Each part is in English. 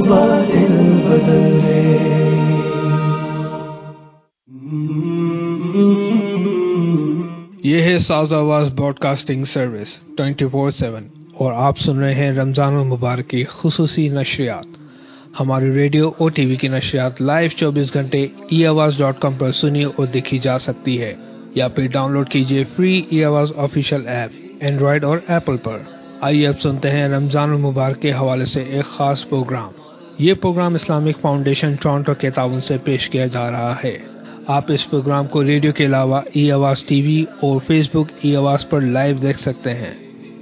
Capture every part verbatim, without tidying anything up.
फ़ज़ाइल बदल दे। ये है Saaz Awaz broadcasting service twenty four seven और आप सुन रहे हैं रमज़ान मुबारक की खुसूसी नशरियात। हमारी रेडियो और टीवी की नशरियात लाइव चौबीस घंटे ई आवाज़ डॉट कॉम पर सुनिए और देखी जा सकती है, या फिर डाउनलोड कीजिए फ्री ई आवाज़ ऑफिशियल ऐप एंड्रॉयड और एप्पल पर। आइए अब सुनते हैं रमज़ान मुबारक के हवाले से एक खास प्रोग्राम। ये प्रोग्राम इस्लामिक फाउंडेशन टोरंटो के ताउन से पेश किया जा रहा है। आप इस प्रोग्राम को रेडियो के अलावा ई आवाज़ टीवी और फेसबुक ई आवाज़ पर लाइव देख सकते हैं।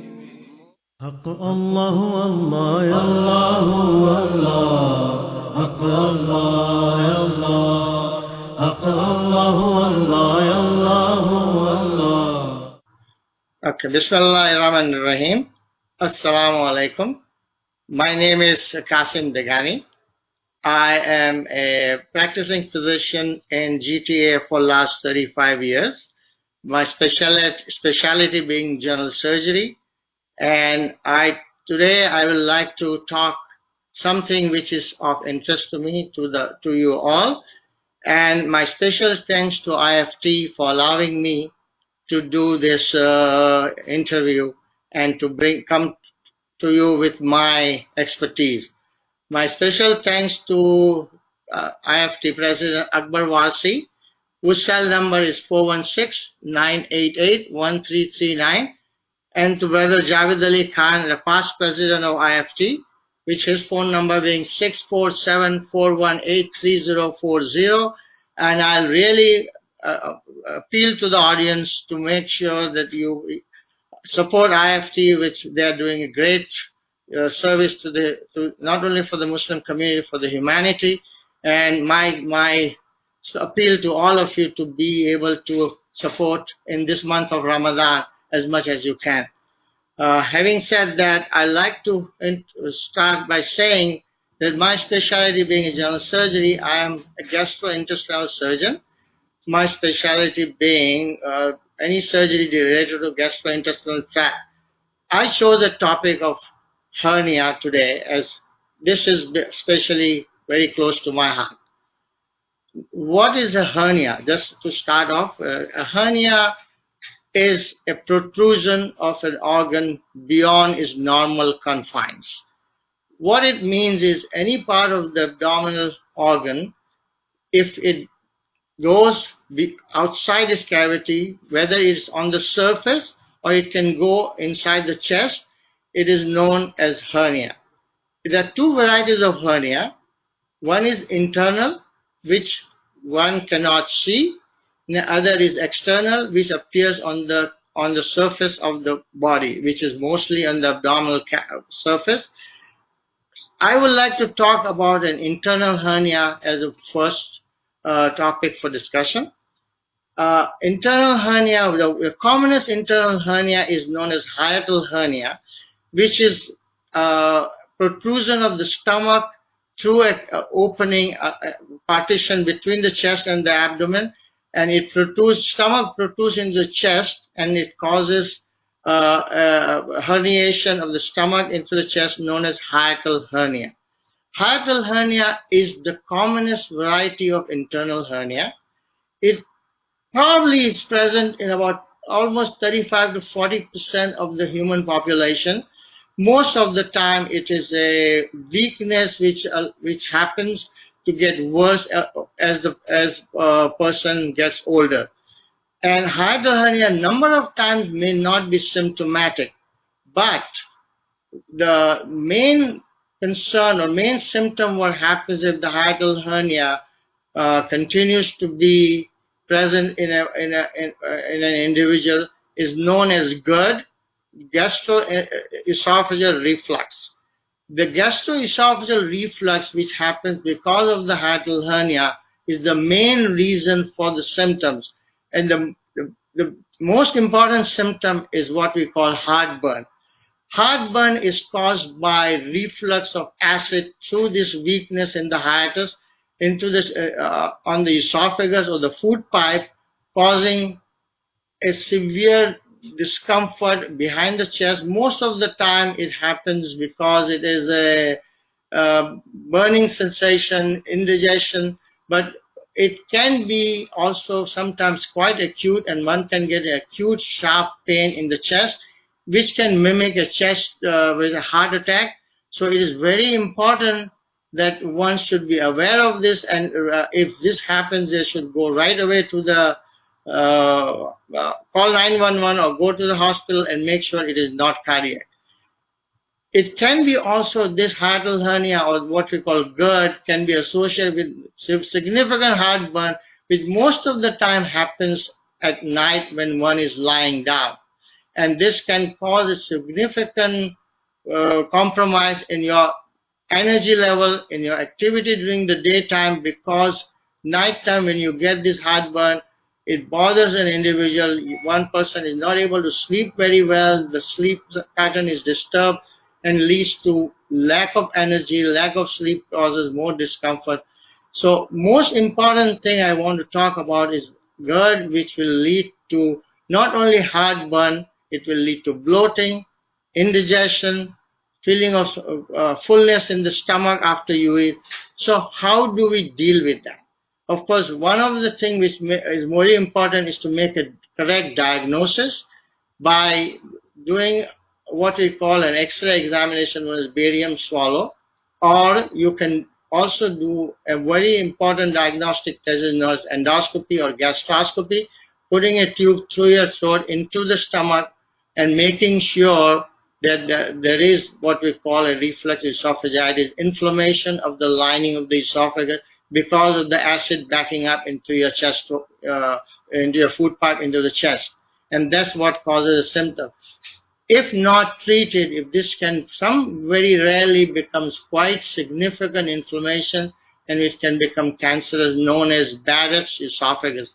हक अल्लाह अल्लाह अल्लाह अल्लाह हक अल्लाह अल्लाह हक अल्लाह अल्लाह अल्लाह अल्लाह। Okay, Bismillahirrahmanirrahim. Assalamu alaikum. My name is Qasim Degani. I am a practicing physician in G T A for last thirty-five years. My specialty, specialty being general surgery. And I today I would like to talk something which is of interest to me, to the to you all. And my special thanks to I F T for allowing me to do this uh, interview and to bring come to you with my expertise. My special thanks to uh, I F T President Akbar Wasi, whose cell number is four one six, nine eight eight, one three three nine, and to Brother Javed Ali Khan, the past president of I F T, which his phone number being six four seven, four one eight, three zero four zero. And I'll really uh, appeal to the audience to make sure that you support I F T, which they are doing a great uh, service to the to not only for the Muslim community, for the humanity. And my my appeal to all of you to be able to support in this month of Ramadan as much as you can. Uh, having said that, I like to start by saying that my specialty being a general surgery, I am a gastrointestinal surgeon. My specialty being uh, any surgery related to gastrointestinal tract. I chose the topic of hernia today as this is especially very close to my heart. What is a hernia? Just to start off, uh, a hernia is a protrusion of an organ beyond its normal confines. What it means is any part of the abdominal organ, if it goes outside its cavity, whether it's on the surface or it can go inside the chest, it is known as hernia. There are two varieties of hernia. One is internal, which one cannot see. The other is external, which appears on the on the surface of the body, which is mostly on the abdominal surface. I would like to talk about an internal hernia as a first uh, topic for discussion. Uh, internal hernia, the, the commonest internal hernia is known as hiatal hernia, which is uh, protrusion of the stomach through an opening, a, a partition between the chest and the abdomen, and it protrudes, stomach protrudes into the chest, and it causes uh, uh, herniation of the stomach into the chest, known as hiatal hernia. Hiatal hernia is the commonest variety of internal hernia. It probably is present in about almost thirty-five to forty percent of the human population. Most of the time it is a weakness which uh, which happens to get worse as the as a person gets older. And hiatal hernia number of times may not be symptomatic, but the main concern or main symptom what happens if the hiatal hernia uh, continues to be present in a in a in, uh, in an individual is known as GERD, gastroesophageal reflux. The gastroesophageal reflux, which happens because of the hiatal hernia, is the main reason for the symptoms. And the, the, the most important symptom is what we call heartburn. Heartburn is caused by reflux of acid through this weakness in the hiatus into this uh, uh, on the esophagus or the food pipe, causing a severe discomfort behind the chest. Most of the time it happens because it is a uh, burning sensation, indigestion, but it can be also sometimes quite acute, and one can get acute sharp pain in the chest, which can mimic a chest uh, with a heart attack. So it is very important that one should be aware of this, and uh, if this happens, they should go right away to the uh, uh, call nine one one or go to the hospital and make sure it is not cardiac. It can be also this hiatal hernia, or what we call GERD, can be associated with significant heartburn, which most of the time happens at night when one is lying down. And this can cause a significant uh, compromise in your energy level, in your activity during the daytime, because nighttime when you get this heartburn, it bothers an individual. One person is not able to sleep very well, the sleep pattern is disturbed, and leads to lack of energy, lack of sleep causes more discomfort. So most important thing I want to talk about is GERD, which will lead to not only heartburn, it will lead to bloating, indigestion, feeling of uh, fullness in the stomach after you eat. So how do we deal with that? Of course, one of the things which is more important is to make a correct diagnosis by doing what we call an X-ray examination with barium swallow, or you can also do a very important diagnostic test known as endoscopy or gastroscopy, putting a tube through your throat into the stomach and making sure that there is what we call a reflux esophagitis, inflammation of the lining of the esophagus because of the acid backing up into your chest, uh, into your food pipe, into the chest. And that's what causes a symptom. If not treated, if this can, some very rarely becomes quite significant inflammation, and it can become cancerous, known as Barrett's esophagus.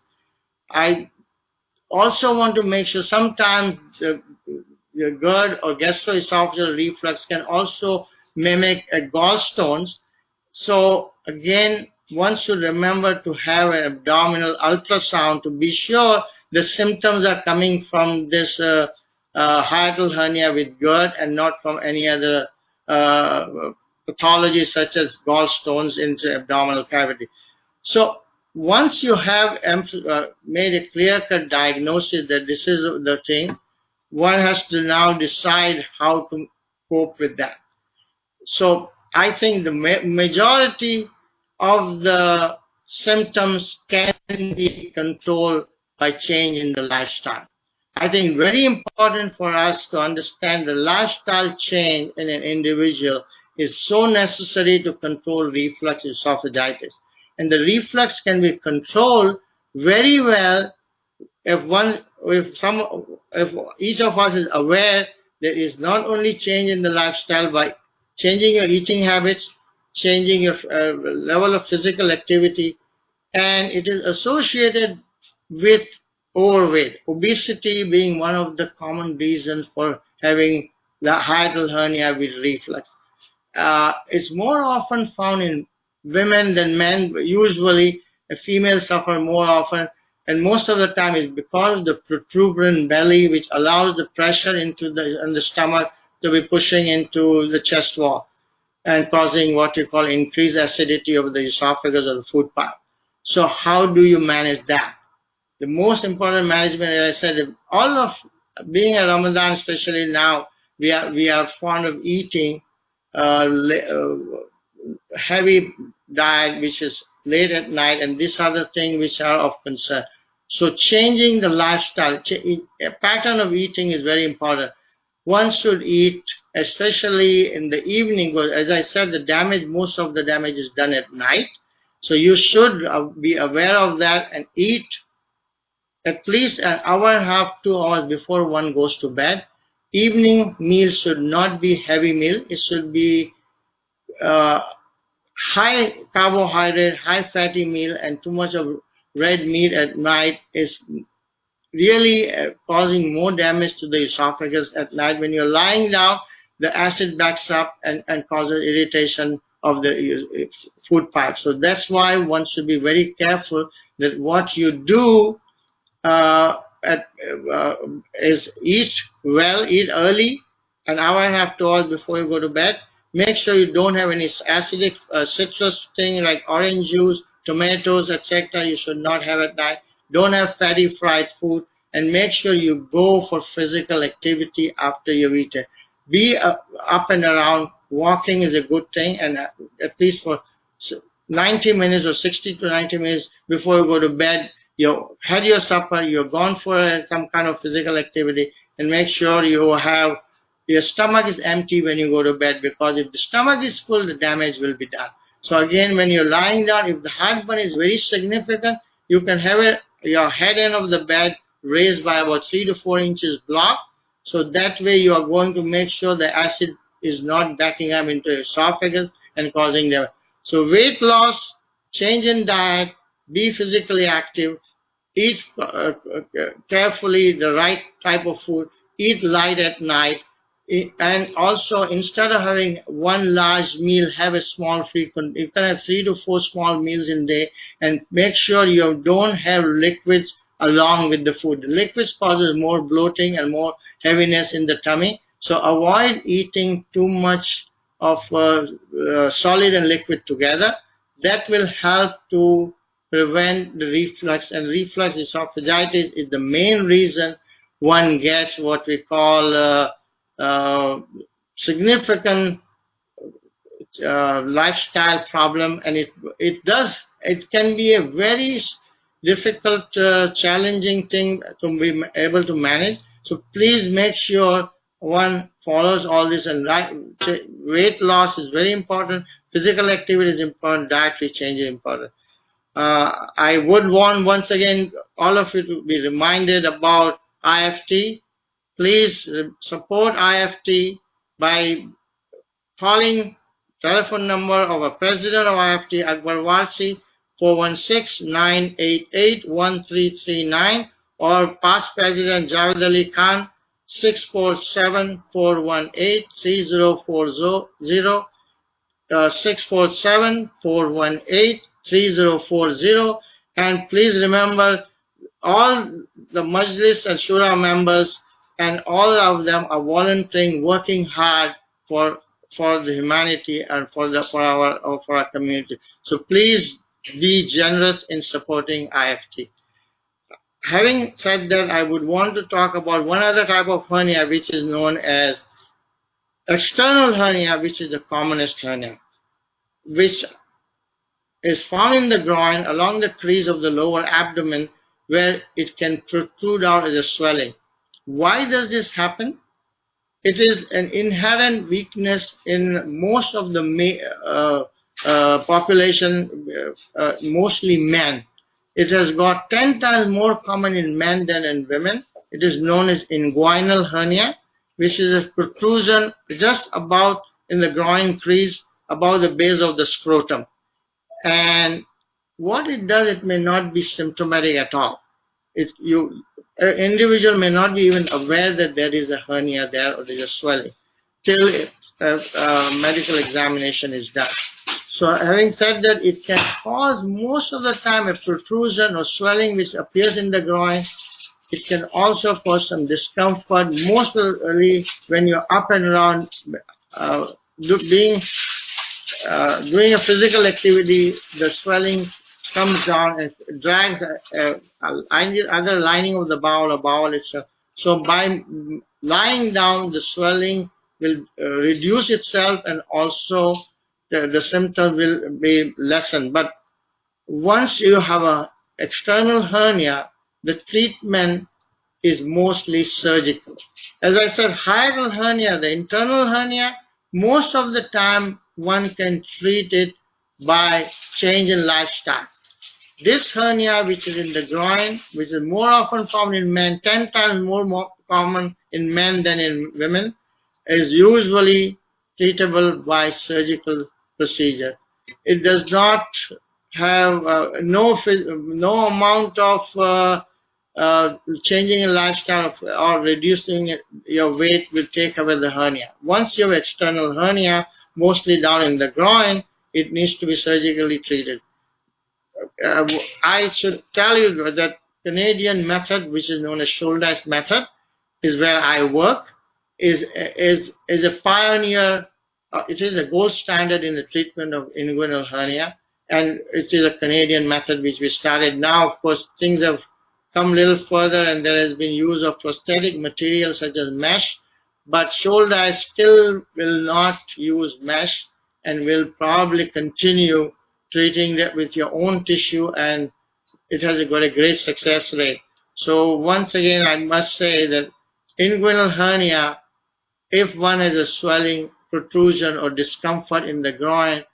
I also want to make sure sometimes the, the GERD or gastroesophageal reflux can also mimic a gallstones. So again, one should remember to have an abdominal ultrasound to be sure the symptoms are coming from this uh, uh, hiatal hernia with GERD and not from any other uh, pathology such as gallstones in the abdominal cavity. So once you have uh, made a clear-cut diagnosis that this is the thing, one has to now decide how to cope with that. So I think the ma majority of the symptoms can be controlled by change in the lifestyle. I think very important for us to understand the lifestyle change in an individual is so necessary to control reflux esophagitis. And the reflux can be controlled very well if one, if some, if each of us is aware there is not only change in the lifestyle by changing your eating habits, changing your uh, level of physical activity, and it is associated with overweight, obesity being one of the common reasons for having the hiatal hernia with reflux. Uh, it's more often found in women than men. Usually, a female suffer more often, and most of the time it's because of the protuberant belly, which allows the pressure into the, in the stomach to be pushing into the chest wall and causing what you call increased acidity of the esophagus or the food pipe. So how do you manage that? The most important management, as I said, all of being a Ramadan, especially now, we are we are fond of eating uh, uh, heavy diet, which is late at night, and these are the things which are of concern. So changing the lifestyle, a pattern of eating is very important. One should eat, especially in the evening, because as I said, the damage, most of the damage is done at night. So you should be aware of that and eat at least an hour and a half, two hours before one goes to bed. Evening meal should not be heavy meal. It should be uh, high carbohydrate, high fatty meal, and too much of red meat at night is really uh, causing more damage to the esophagus at night. When you're lying down, the acid backs up and, and causes irritation of the food pipe. So that's why one should be very careful that what you do uh, at, uh, is eat well, eat early, an hour and a half, two hours before you go to bed. Make sure you don't have any acidic uh, citrus thing like orange juice, tomatoes, et cetera. You should not have at night. Don't have fatty fried food, and make sure you go for physical activity after you've eaten. Be uh, up and around. Walking is a good thing, and uh, at least for ninety minutes or sixty to ninety minutes before you go to bed, you had your supper, you're gone for uh, some kind of physical activity, and make sure you have your stomach is empty when you go to bed, because if the stomach is full, the damage will be done. So again, when you're lying down, if the heartburn is very significant, you can have it, your head end of the bed raised by about three to four inches block. So that way you are going to make sure the acid is not backing up into your esophagus and causing damage. So weight loss, change in diet, be physically active, eat uh, carefully the right type of food, eat light at night, and also instead of having one large meal, have a small frequent. You can have three to four small meals in a day, and make sure you don't have liquids along with the food. The liquids causes more bloating and more heaviness in the tummy. So avoid eating too much of uh, uh, solid and liquid together. That will help to prevent the reflux, and reflux esophagitis is the main reason one gets what we call uh, uh, significant uh, lifestyle problem, and it it does it can be a very difficult, uh, challenging thing to be able to manage. So please make sure one follows all this, and weight loss is very important, physical activity is important, dietary change is important. Uh, I would want once again all of you to be reminded about I F T. Please support I F T by calling telephone number of a president of I F T, Akbar Warsi, four one six, nine eight eight, one three three nine, or past president Javed Ali Khan, six four seven, four one eight, three zero four zero, uh, six four seven, four one eight, three zero four zero. And please remember, all the Majlis and Shura members and all of them are volunteering, working hard for for the humanity and for the for our for our community. So please be generous in supporting I F T. Having said that, I would want to talk about one other type of hernia, which is known as external hernia, which is the commonest hernia, which is found in the groin along the crease of the lower abdomen, where it can protrude out as a swelling. Why does this happen? It is an inherent weakness in most of the uh, uh, population, uh, uh, mostly men. It has got ten times more common in men than in women. It is known as inguinal hernia, which is a protrusion just about in the groin crease above the base of the scrotum. And what it does, it may not be symptomatic at all. It, you, an individual may not be even aware that there is a hernia there or there is a swelling till it, uh, uh, medical examination is done. So having said that, it can cause most of the time a protrusion or swelling which appears in the groin. It can also cause some discomfort, mostly when you're up and around, uh, being uh, doing a physical activity, the swelling comes down and drags a, a, a other lining of the bowel or bowel itself. So by lying down, the swelling will uh, reduce itself, and also the, the symptom will be lessened. But once you have an external hernia, the treatment is mostly surgical. As I said, hiatal hernia, the internal hernia, most of the time one can treat it by change in lifestyle. This hernia, which is in the groin, which is more often found in men, ten times more, more common in men than in women, is usually treatable by surgical procedure. It does not have uh, no no amount of uh, uh, changing in lifestyle or reducing your weight will take away the hernia. Once you have external hernia, mostly down in the groin, it needs to be surgically treated. Uh, I should tell you that Canadian method, which is known as Shouldice method, is where I work, is is is a pioneer Uh, it is a gold standard in the treatment of inguinal hernia, and it is a Canadian method which we started. Now, of course, things have come a little further, and there has been use of prosthetic materials such as mesh, but Shouldice still will not use mesh and will probably continue treating that with your own tissue, and it has got a great success rate. So once again, I must say that inguinal hernia, if one has a swelling, protrusion, or discomfort in the groin,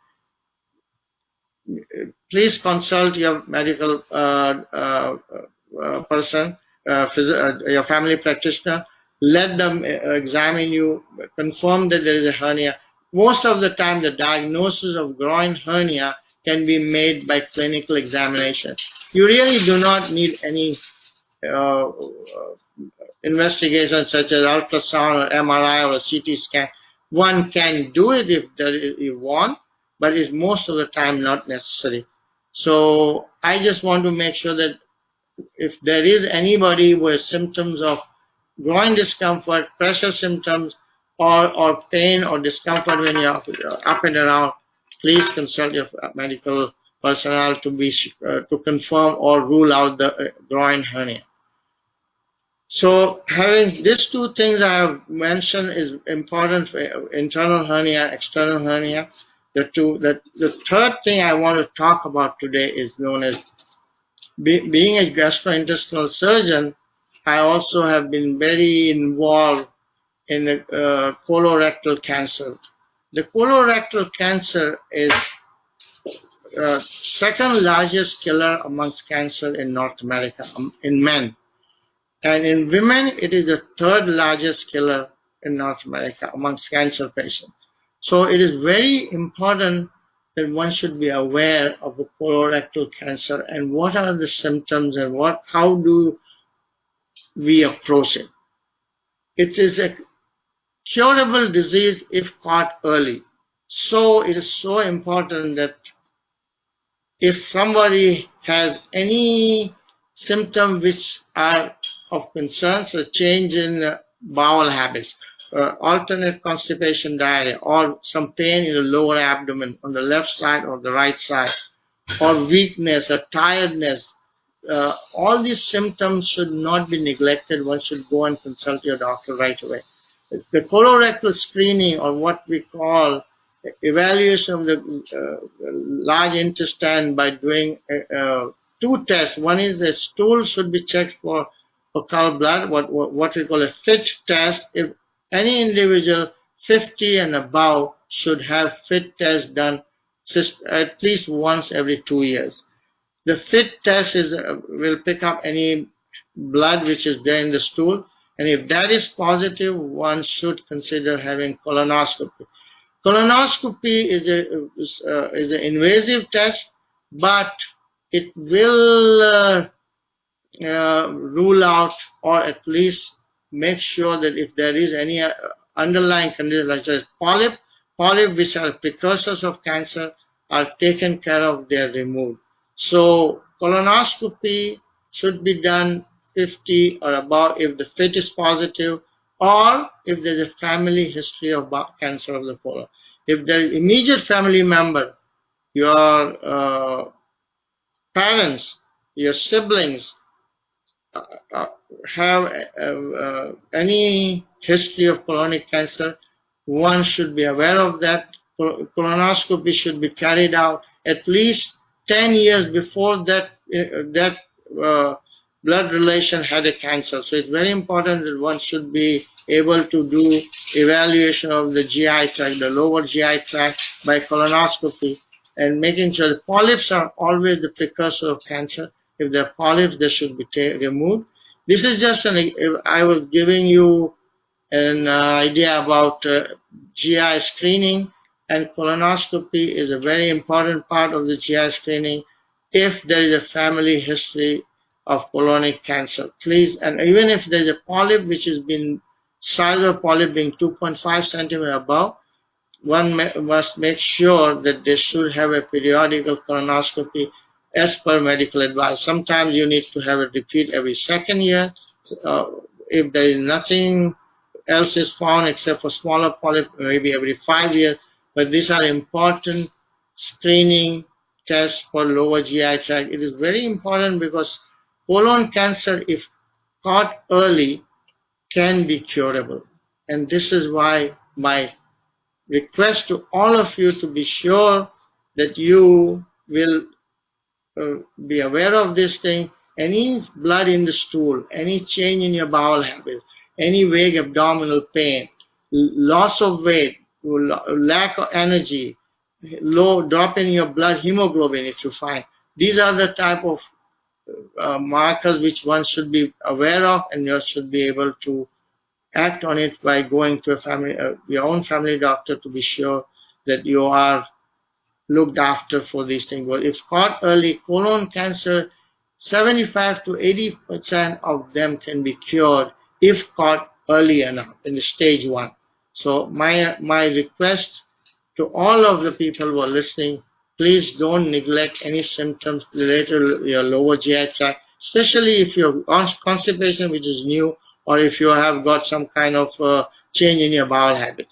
please consult your medical uh, uh, uh, person, uh, uh, your family practitioner. Let them examine you, confirm that there is a hernia. Most of the time, the diagnosis of groin hernia can be made by clinical examination. You really do not need any uh, investigation such as ultrasound or M R I or a C T scan. One can do it if you want, but it's most of the time not necessary. So I just want to make sure that if there is anybody with symptoms of groin discomfort, pressure symptoms, or, or pain or discomfort when you're up and around, please consult your medical personnel to be uh, to confirm or rule out the uh, groin hernia. So having these two things I have mentioned is important for internal hernia, external hernia. The two, the, the third thing I want to talk about today is known as be, being a gastrointestinal surgeon. I also have been very involved in the uh, colorectal cancer. The colorectal cancer is uh, second largest killer amongst cancer in North America um, in men. And in women, it is the third largest killer in North America amongst cancer patients. So it is very important that one should be aware of the colorectal cancer and what are the symptoms and what, how do we approach it. It is a curable disease if caught early. So it is so important that if somebody has any symptom which are of concern, so change in uh, bowel habits, uh, alternate constipation, diarrhea, or some pain in the lower abdomen on the left side or the right side, or weakness or tiredness, uh, all these symptoms should not be neglected. One should go and consult your doctor right away. The colorectal screening, or what we call evaluation of the uh, large intestine by doing uh, uh, two tests. One is the stool should be checked for occult blood, what, what, what we call a FIT test. If any individual fifty and above should have FIT test done at least once every two years. The FIT test is uh, will pick up any blood which is there in the stool, and if that is positive, one should consider having colonoscopy. Colonoscopy is a is, uh, is an invasive test, but it will uh, uh, rule out or at least make sure that if there is any uh, underlying condition like as polyp, polyp which are precursors of cancer are taken care of, they are removed. So colonoscopy should be done fifty or above if the FIT is positive, or if there is a family history of cancer of the colon. If there is immediate family member, your uh, parents, your siblings uh, uh, have uh, uh, any history of colonic cancer, one should be aware of that. Colonoscopy should be carried out at least ten years before that uh, that uh, blood relation had a cancer. So it's very important that one should be able to do evaluation of the G I tract, the lower G I tract by colonoscopy, and making sure the polyps are always the precursor of cancer. If there are polyps, they should be removed. This is just an, I was giving you an uh, idea about uh, G I screening, and colonoscopy is a very important part of the G I screening if there is a family history of colonic cancer. Please, and even if there is a polyp which has been, size of polyp being two point five centimeter above, one must make sure that they should have a periodical colonoscopy as per medical advice. Sometimes you need to have a repeat every second year. Uh, if there is nothing else is found except for smaller polyp, maybe every five years. but these are important screening tests for lower G I tract. It is very important because colon cancer, if caught early, can be curable. And this is why my request to all of you to be sure that you will uh, be aware of this thing. Any blood in the stool, any change in your bowel habits, any vague abdominal pain, loss of weight, lack of energy, low drop in your blood hemoglobin, if you find. These are the type of uh, markers which one should be aware of, and you should be able to act on it by going to a family, uh, your own family doctor to be sure that you are looked after for these things. Well, if caught early, colon cancer, seventy-five to eighty percent of them can be cured if caught early enough in the stage one. So my my request to all of the people who are listening, please don't neglect any symptoms related to your lower G I tract, especially if you have constipation, which is new, or if you have got some kind of uh, change in your bowel habits.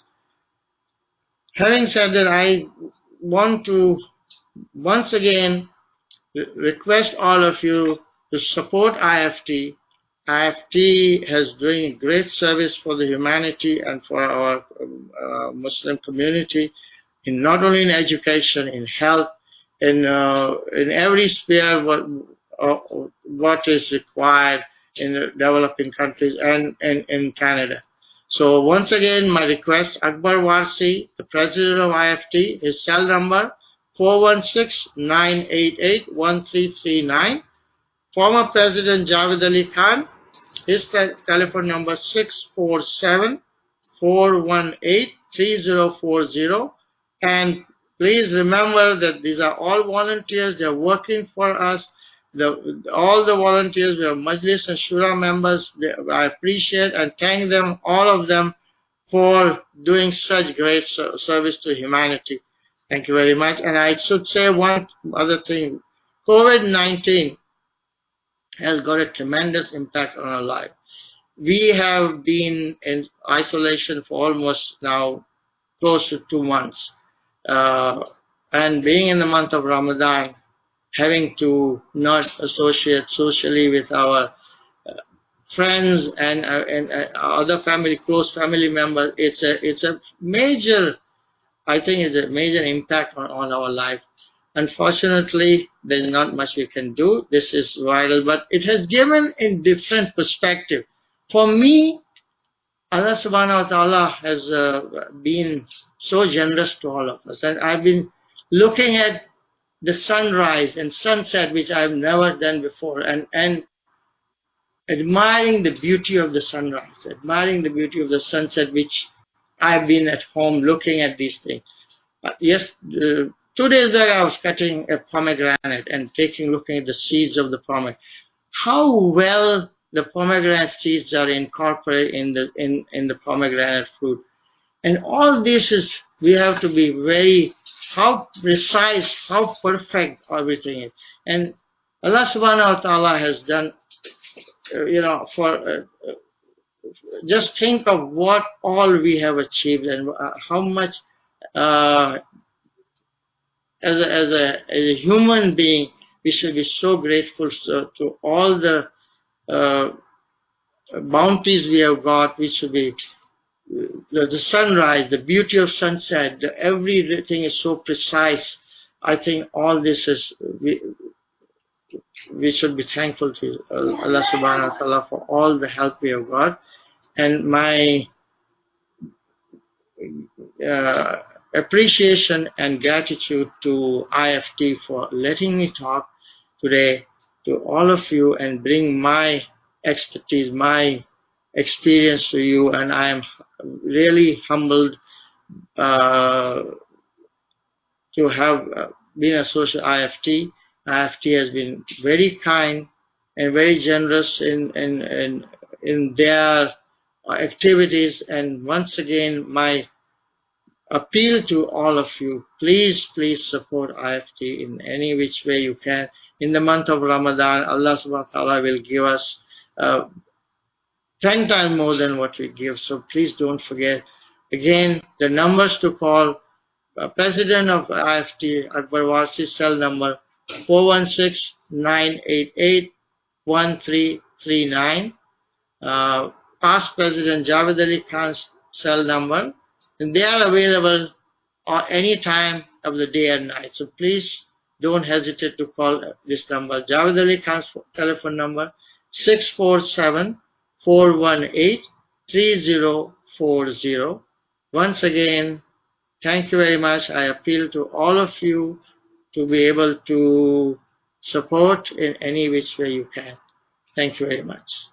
Having said that, I want to once again request all of you to support I F T. I F T has doing great service for the humanity and for our uh, Muslim community, in not only in education, in health, in uh, in every sphere what uh, what is required in the developing countries and, and in Canada. So once again, my request, Akbar Warsi, the president of I F T, his cell number four one six, nine eight eight, one three three nine. Former President Javed Ali Khan, his telephone number six four seven, four one eight, three zero four zero. And please remember that these are all volunteers. They're working for us. The, all the volunteers, we have Majlis and Shura members. They, I appreciate and thank them, all of them, for doing such great service to humanity. Thank you very much. And I should say one other thing. COVID nineteen has got a tremendous impact on our life. We have been in isolation for almost now close to two months. Uh, and being in the month of Ramadan, having to not associate socially with our uh, friends and, uh, and uh, other family, close family members, it's a, it's a major, I think it's a major impact on, on our life. Unfortunately, there's not much we can do. This is vital, but it has given a different perspective. For me, Allah subhanahu wa ta'ala has uh, been so generous to all of us. And I've been looking at the sunrise and sunset, which I've never done before, and, and admiring the beauty of the sunrise, admiring the beauty of the sunset, which I've been at home looking at these things. Uh, yes, uh, two days back I was cutting a pomegranate and taking, looking at the seeds of the pomegranate. How well the pomegranate seeds are incorporated in the in, in the pomegranate fruit. And all this is, we have to be very, how precise, how perfect everything is. And Allah subhanahu wa ta'ala has done, uh, you know, for, uh, just think of what all we have achieved and uh, how much, uh, as a, as a, as a human being, we should be so grateful to, to all the uh, bounties we have got. We should be The, the sunrise, the beauty of sunset, the, everything is so precise. I think all this is, we, we should be thankful to Allah subhanahu wa ta'ala for all the help we have got. And my uh, appreciation and gratitude to I F T for letting me talk today to all of you and bring my expertise, my experience to you. And I am really humbled uh, to have uh, been associated with I F T. I F T has been very kind and very generous in in in, in their activities. And once again, my appeal to all of you, please, please support I F T in any which way you can. In the month of Ramadan, Allah subhanahu wa ta'ala will give us uh, ten times more than what we give. So please don't forget. Again, the numbers to call, uh, President of I F T, Akbar Warsi, cell number four one six, nine eight eight, one three three nine. Uh, past President Javed Ali Khan's cell number, and they are available at any time of the day and night. So please don't hesitate to call this number. Javed Ali Khan's telephone number six four seven, four one eight, three zero four zero. Once again, thank you very much. I appeal to all of you to be able to support in any which way you can. Thank you very much.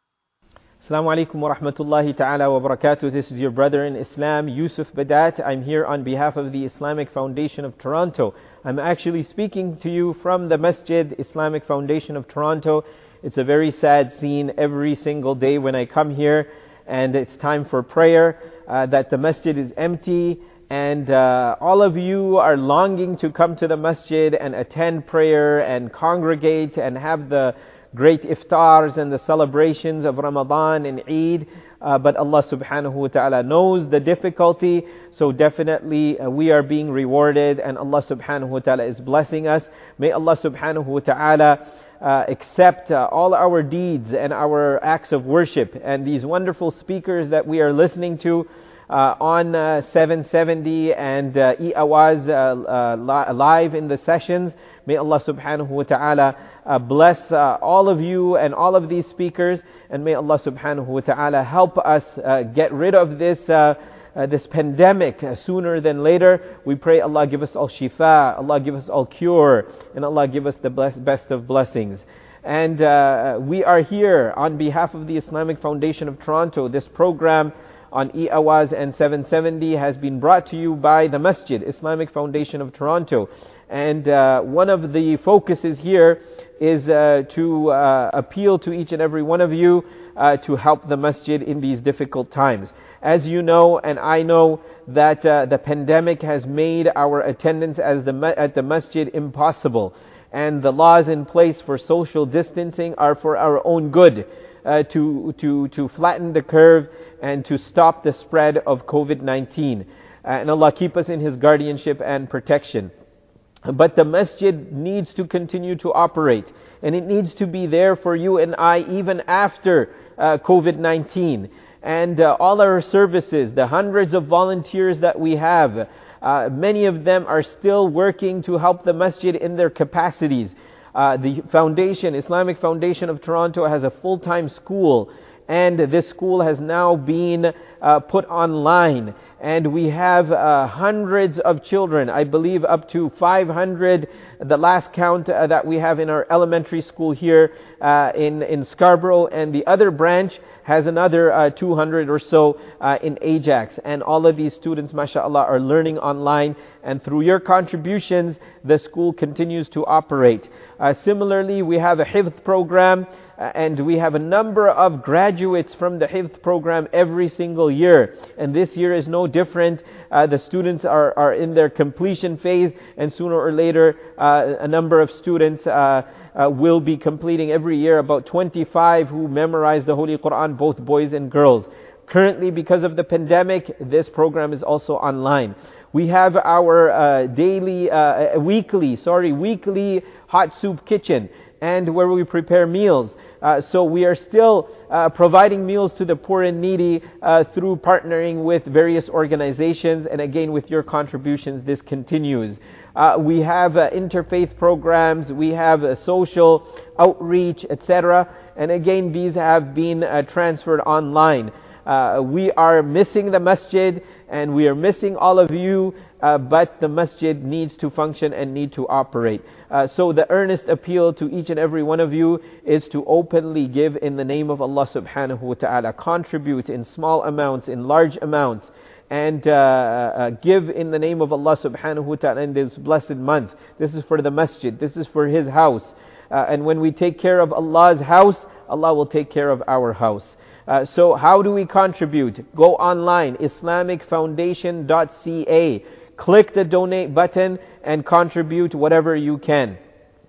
Assalamu alaikum wa rahmatullahi ta'ala wa barakatuh. This is your brother in Islam, Yusuf Badat. I'm here on behalf of the Islamic Foundation of Toronto. I'm actually speaking to you from the Masjid Islamic Foundation of Toronto. It's a very sad scene every single day when I come here and it's time for prayer, uh, that the masjid is empty, and uh, all of you are longing to come to the masjid and attend prayer and congregate and have the great iftars and the celebrations of Ramadan and Eid, uh, but Allah subhanahu wa ta'ala knows the difficulty, so definitely uh, we are being rewarded and Allah subhanahu wa ta'ala is blessing us. May Allah subhanahu wa ta'ala uh, accept uh, all our deeds and our acts of worship, and these wonderful speakers that we are listening to uh, on uh, seven seventy and uh, e-Awaz uh, uh, li- live in the sessions. May Allah subhanahu wa ta'ala uh, bless uh, all of you and all of these speakers, and may Allah subhanahu wa ta'ala help us uh, get rid of this uh, uh, this pandemic uh, sooner than later. We pray Allah give us all shifa, Allah give us all cure, and Allah give us the bless- best of blessings. And uh, we are here on behalf of the Islamic Foundation of Toronto. This program on e-Awaz and seven seventy has been brought to you by the Masjid Islamic Foundation of Toronto. And uh, one of the focuses here is uh, to uh, appeal to each and every one of you uh, to help the masjid in these difficult times. As you know, and I know, that uh, the pandemic has made our attendance as the at the masjid impossible. And the laws in place for social distancing are for our own good, uh, to, to, to flatten the curve and to stop the spread of covid nineteen. Uh, and Allah keep us in His guardianship and protection. But the masjid needs to continue to operate, and it needs to be there for you and I even after uh, covid nineteen. And uh, all our services, the hundreds of volunteers that we have, uh, many of them are still working to help the masjid in their capacities. Uh, the foundation, Islamic Foundation of Toronto, has a full-time school, and this school has now been uh, put online. And we have uh, hundreds of children, I believe up to five hundred, the last count uh, that we have in our elementary school here uh, in, in Scarborough, and the other branch has another uh, two hundred or so uh, in Ajax. And all of these students, mashallah, are learning online, and through your contributions, the school continues to operate. Uh, similarly, we have a Hifz program, Uh, and we have a number of graduates from the Hifz program every single year. And this year is no different. Uh, the students are, are in their completion phase, and sooner or later uh, a number of students uh, uh, will be completing every year, about twenty-five who memorize the Holy Quran, both boys and girls. Currently, because of the pandemic, this program is also online. We have our uh, daily, uh, weekly, sorry, weekly hot soup kitchen, and where we prepare meals. Uh, so we are still uh, providing meals to the poor and needy uh, through partnering with various organizations, and again with your contributions this continues. Uh, we have uh, interfaith programs, we have uh, social outreach, et cetera. And again, these have been uh, transferred online. Uh, we are missing the masjid, and we are missing all of you, uh, but the masjid needs to function and need to operate. Uh, so the earnest appeal to each and every one of you is to openly give in the name of Allah subhanahu wa ta'ala. Contribute in small amounts, in large amounts, and uh, uh, give in the name of Allah subhanahu wa ta'ala in this blessed month. This is for the masjid, this is for His house. Uh, and when we take care of Allah's house, Allah will take care of our house. Uh, so how do we contribute? Go online, islamic foundation dot c a. Click the donate button and contribute whatever you can.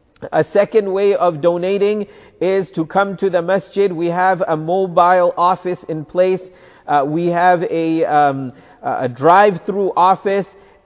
A second way of donating is to come to the masjid. We have a mobile office in place. Uh, we have a, um, a drive-through office.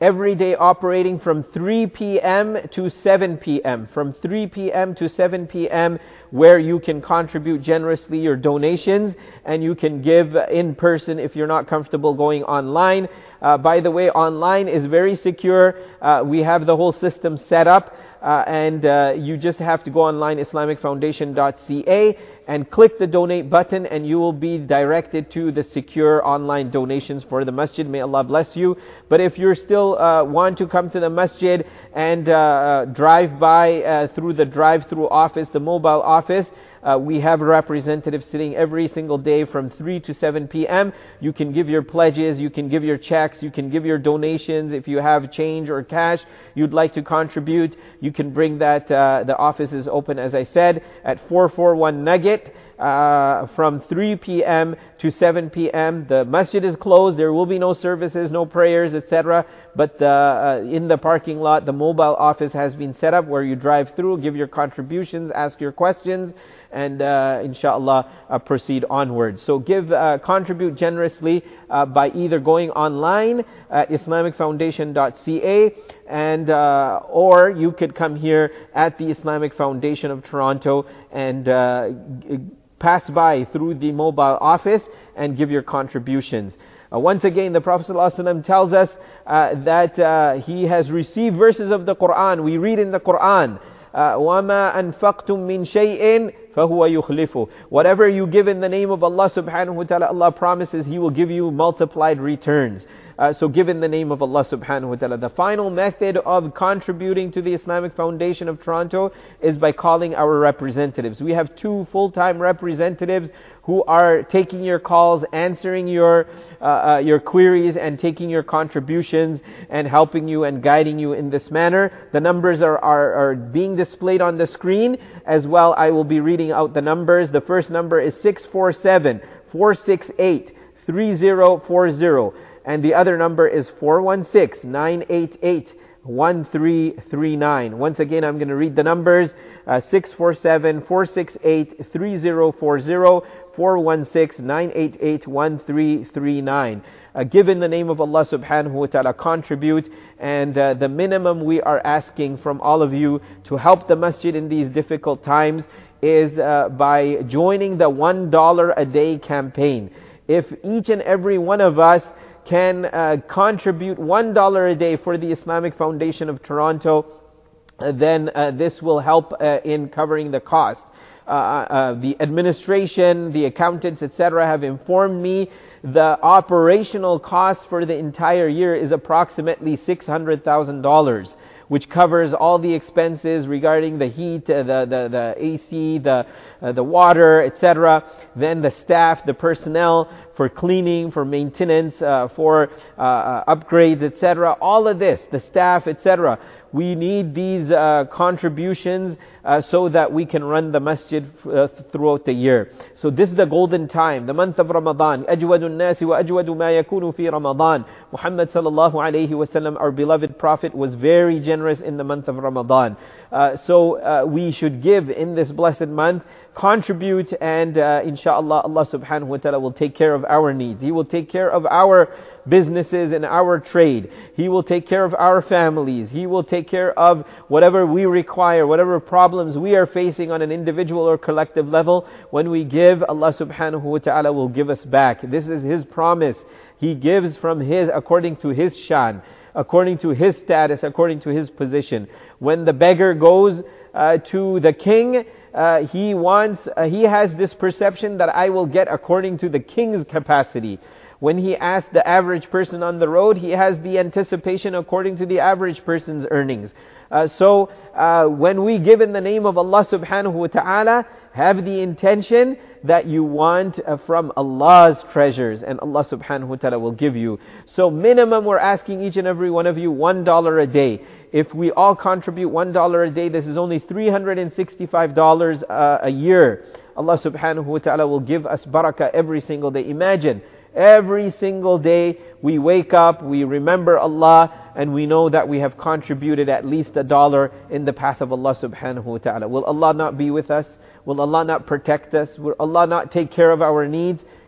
every day operating from three p.m. to seven p.m. From three p.m. to seven p.m. where you can contribute generously your donations, and you can give in person if you're not comfortable going online. Uh, by the way, online is very secure. Uh, we have the whole system set up. Uh, and uh, you just have to go online, islamic foundation dot c a, and click the donate button, and you will be directed to the secure online donations for the masjid. May Allah bless you. But if you're still uh, want to come to the masjid and uh, drive by uh, through the drive-through office, the mobile office, Uh, we have representatives sitting every single day from three to seven p.m. You can give your pledges, you can give your checks, you can give your donations. If you have change or cash you'd like to contribute, you can bring that. Uh, the office is open, as I said, at four forty-one Nugget uh, from three p.m. to seven p.m. The masjid is closed. There will be no services, no prayers, et cetera. But uh, uh, in the parking lot, the mobile office has been set up where you drive through, give your contributions, ask your questions, and uh, inshallah uh, proceed onwards. So give, uh, contribute generously uh, by either going online at islamic foundation dot c a, and uh, or you could come here at the Islamic Foundation of Toronto and uh, g- pass by through the mobile office and give your contributions. Uh, once again, the Prophet ﷺ tells us uh, that uh, he has received verses of the Quran. We read in the Quran, uh, وَمَا أَنفَقْتُم مِّن شَيْءٍ فَهُوَ يُخْلِفُ. Whatever you give in the name of Allah subhanahu wa ta'ala, Allah promises He will give you multiplied returns. Uh, so give in the name of Allah subhanahu wa ta'ala. The final method of contributing to the Islamic Foundation of Toronto is by calling our representatives. We have two full-time representatives who are taking your calls, answering your uh, uh, your queries, and taking your contributions, and helping you and guiding you in this manner. The numbers are, are, are being displayed on the screen. As well, I will be reading out the numbers. The first number is six four seven, four six eight, three zero four zero. And the other number is four one six, nine eight eight, one three three nine. Once again, I'm going to read the numbers. Uh, six four seven, four six eight, three zero four zero, four one six, nine eight eight, one three three nine. Uh, give in the name of Allah subhanahu wa ta'ala, contribute, and uh, the minimum we are asking from all of you to help the masjid in these difficult times is uh, by joining the one dollar a day campaign. If each and every one of us can uh, contribute one dollar a day for the Islamic Foundation of Toronto, uh, then uh, this will help uh, in covering the cost. Uh, uh, the administration, the accountants, et cetera have informed me the operational cost for the entire year is approximately six hundred thousand dollars, which covers all the expenses regarding the heat, uh, the, the, the A C, the, uh, the water, et cetera. Then the staff, the personnel for cleaning, for maintenance, uh, for uh, uh, upgrades, et cetera. All of this, the staff, et cetera. We need these uh, contributions uh, so that we can run the masjid uh, throughout the year. So this is the golden time, the month of Ramadan. أَجْوَدُ النَّاسِ وَأَجْوَدُ مَا يَكُونُ فِي رَمَضَانِ. Muhammad sallallahu alayhi wa sallam, our beloved Prophet, was very generous in the month of Ramadan. Uh, so uh, we should give in this blessed month, contribute, and uh, inshallah Allah subhanahu wa ta'ala will take care of our needs. He will take care of our businesses and our trade. He will take care of our families. He will take care of whatever we require, whatever problems we are facing on an individual or collective level. When we give, Allah subhanahu wa ta'ala will give us back. This is His promise. He gives from His, according to His shan, according to His status, according to His position. When the beggar goes uh, to the king, uh, he wants, uh, he has this perception that I will get according to the king's capacity. When he asks the average person on the road, he has the anticipation according to the average person's earnings. Uh, so uh, when we give in the name of Allah subhanahu wa ta'ala, have the intention that you want uh, from Allah's treasures, and Allah subhanahu wa ta'ala will give you. So minimum, we're asking each and every one of you one dollar a day. If we all contribute one dollar a day, this is only three hundred sixty-five dollars uh, a year. Allah subhanahu wa ta'ala will give us barakah every single day. Imagine, every single day we wake up, we remember Allah, and we know that we have contributed at least a dollar in the path of Allah subhanahu wa ta'ala. Will Allah not be with us? Will Allah not protect us? Will Allah not take care of our needs?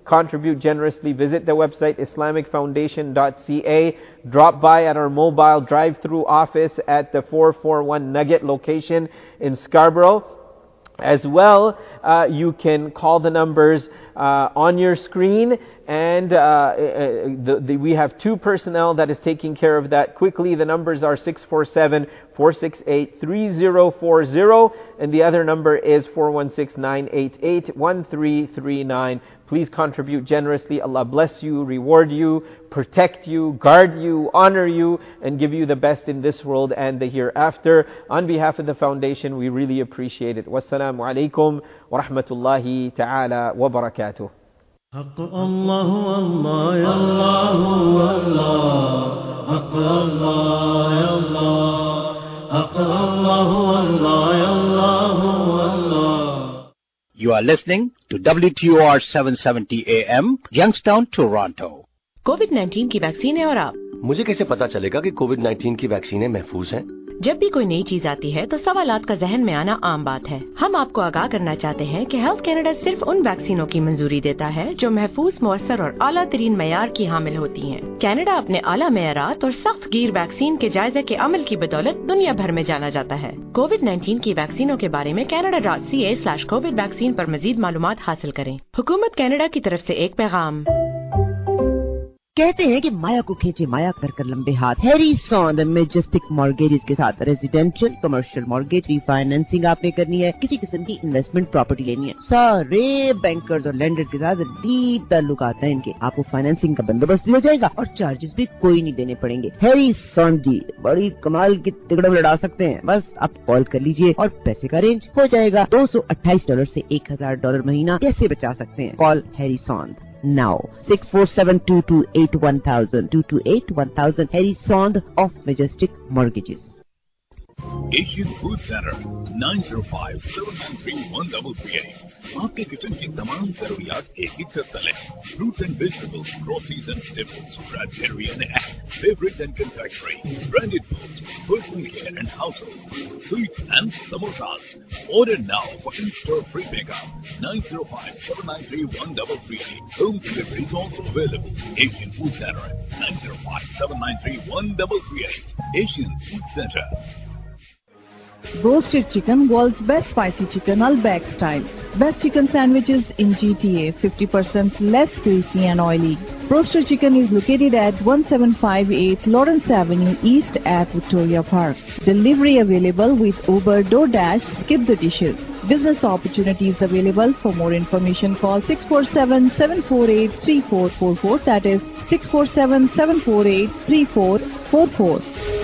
contribute generously. Visit the website islamic foundation dot c a. Drop by at our mobile drive-through office at the four forty-one Nugget location in Scarborough. As well, uh, you can call the numbers uh, on your screen, and uh, the, the, we have two personnel that is taking care of that quickly. The numbers are six four seven, four six eight, three zero four zero, and the other number is four one six, nine eight eight, one three three nine. Please contribute generously. Allah bless you, reward you, protect you, guard you, honor you, and give you the best in this world and the hereafter. On behalf of the foundation, we really appreciate it. Wassalamu alaikum wa rahmatullahi ta'ala wa barakatuh. حق الله والله يا الله والله حق الله يا الله حق الله والله يا الله والله. You are listening to W T O R seven seventy A M, Youngstown, Toronto. COVID nineteen की वैक्सीन है और आप? मुझे कैसे पता चलेगा कि कोविड नाइन्टीन की वैक्सीनें महफूज हैं? जब भी कोई नई चीज आती है तो सवालात का जहन में आना आम बात है. हम आपको आगाह करना चाहते हैं कि हेल्थ कैनेडा सिर्फ उन वैक्सीनों की मंजूरी देता है जो महफूज, मुअस्सर और आला तरीन मयार की हामिल होती हैं. कैनेडा अपने आला मयारात और सख्त गिर वैक्सीन के जायजे के अमल की बदौलत दुनिया भर में जाना जाता है. कोविड नाइन्टीन की वैक्सीनों के बारे में Canada dot C A slash COVID vaccine पर मजीद मालूमात हासिल करें. हुकूमत कैनेडा की तरफ से एक पैगाम. कहते हैं कि माया को खींचे माया कर कर लंबे हाथ. हैरिसन मैजेस्टिक मॉर्गेजेस के साथ रेजिडेंशियल, कमर्शियल मॉर्गेज, रीफाइनेंसिंग आपने करनी है, किसी किस्म की इन्वेस्टमेंट प्रॉपर्टी लेनी है, सारे बैंकर्स और लेंडर्स के साथ डीप ताल्लुकात हैं इनके. आपको फाइनेंसिंग का बंदोबस्त भी हो जाएगा और चार्जेस भी कोई नहीं देने पड़ेंगे. हैरिसन जी बड़ी कमाल की तिकड़म लड़ा सकते हैं. बस आप कॉल कर लीजिए और पैसे का अरेंज हो जाएगा. दो सौ अट्ठाईस डॉलर से एक हजार डॉलर महीना कैसे बचा सकते हैं? Call Harrison now. six four seven, two two eight, one thousand, two two eight, one thousand. Harry Sond of Majestic Mortgages. Asian Food Center, nine zero five, seven nine three, one three three eight. आपके kitchen की तमाम जरूरियात एक ही छत तले. Fruits and vegetables, groceries and staples, bread, dairy and egg, favorites and confectionery, branded foods, personal care and household, sweets and samosas. Order now for in-store free pickup. nine zero five, seven nine three, one three three eight. Home delivery is also available. Asian Food Center, nine zero five, seven nine three, one three three eight. Asian Food Center. Roasted chicken, world's best spicy chicken, Al-Baq style. Best chicken sandwiches in G T A, fifty percent less greasy and oily. Roasted chicken is located at one seven five eight Lawrence Avenue East at Victoria Park. Delivery available with Uber, DoorDash, Skip the Dishes. Business opportunities available. For more information, call six four seven, seven four eight, three four four four. That is six four seven, seven four eight, three four four four.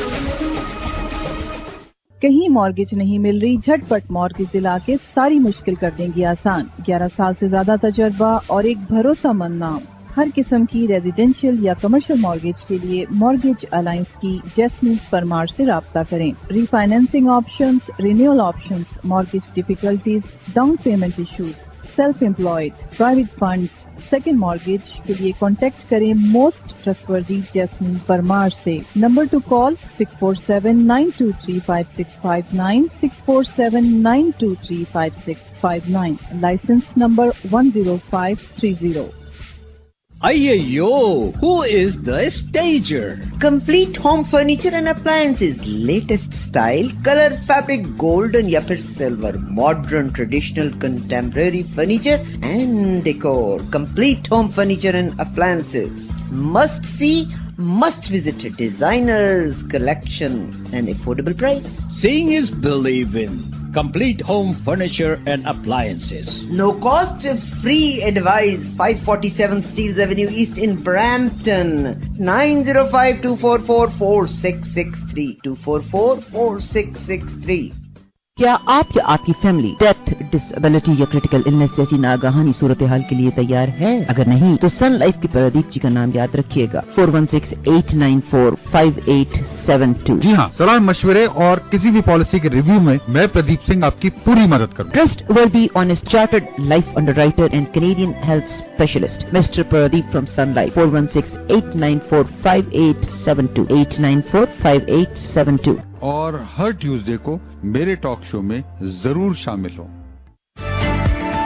کہیں mortgage نہیں مل رہی؟ جھٹپٹ mortgage دلا کے ساری مشکل کر دیں گی آسان. گیارہ سال سے زیادہ تجربہ اور ایک بھروسہ مند نام. ہر قسم کی ریزیڈینشیل یا کمرشل مارگیج کے لیے مارگیج الائنس کی جیسمین پرمار سے رابطہ کریں. Refinancing options, renewal options, mortgage difficulties, down payment issues, self employed, private fund, second mortgage کے لیے کانٹیکٹ کریں موسٹ ٹرسٹوردی جیسمین پرمار سے. Number to call six four seven nine two three five six five nine six four seven nine two three five six five nine. Licence number one zero five three zero. Ayyo, who is the stager? Complete home furniture and appliances, latest style, color, fabric, golden या फिर silver, modern, traditional, contemporary furniture and decor. Complete home furniture and appliances. Must see, must visit. Designers collection and affordable price. Seeing is believing. Complete home furniture and appliances. No cost, free advice. five forty-seven Steeles Avenue East in Brampton. nine zero five, two four four, four six six three. two four four, four six six three. کیا آپ یا آپ کی family death, disability یا critical illness جیسی ناگہانی صورتحال کے لیے تیار ہے؟ اگر نہیں تو سن لائف کی پردیپ جی کا نام یاد رکھیے گا. Four one six eight nine four five eight seven two. جی ہاں، صلاح مشورے اور کسی بھی پالیسی کے ریویو میں میں پردیپ سنگھ آپ کی پوری مدد کروں. Trustworthy honest chartered life underwriter and Canadian health specialist mister Pradeep from Sun Life. Four one six eight nine four five eight seven two eight nine four five eight seven two. اور ہر Tuesday کو میرے talk show میں ضرور شامل ہوں.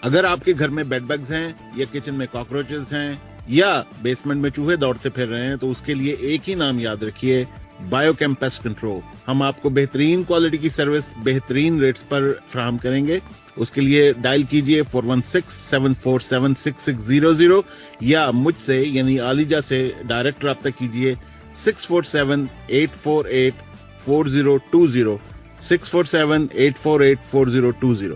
اگر آپ کے گھر میں بیڈ بگز ہیں یا کچن میں کاکروچز ہیں یا بیسمنٹ میں چوہے دوڑتے پھر رہے ہیں تو اس کے لیے ایک ہی نام یاد رکھیے، بایو کیم پیسٹ کنٹرول. ہم آپ کو بہترین کوالٹی کی سروس بہترین ریٹس پر فراہم کریں گے. اس کے لیے ڈائل کیجئے four one six seven four seven six six zero zero یا مجھ سے یعنی عالیجہ سے ڈائریکٹ رابطہ کیجئے six four seven eight four eight four zero two zero six four seven eight four eight four zero two zero.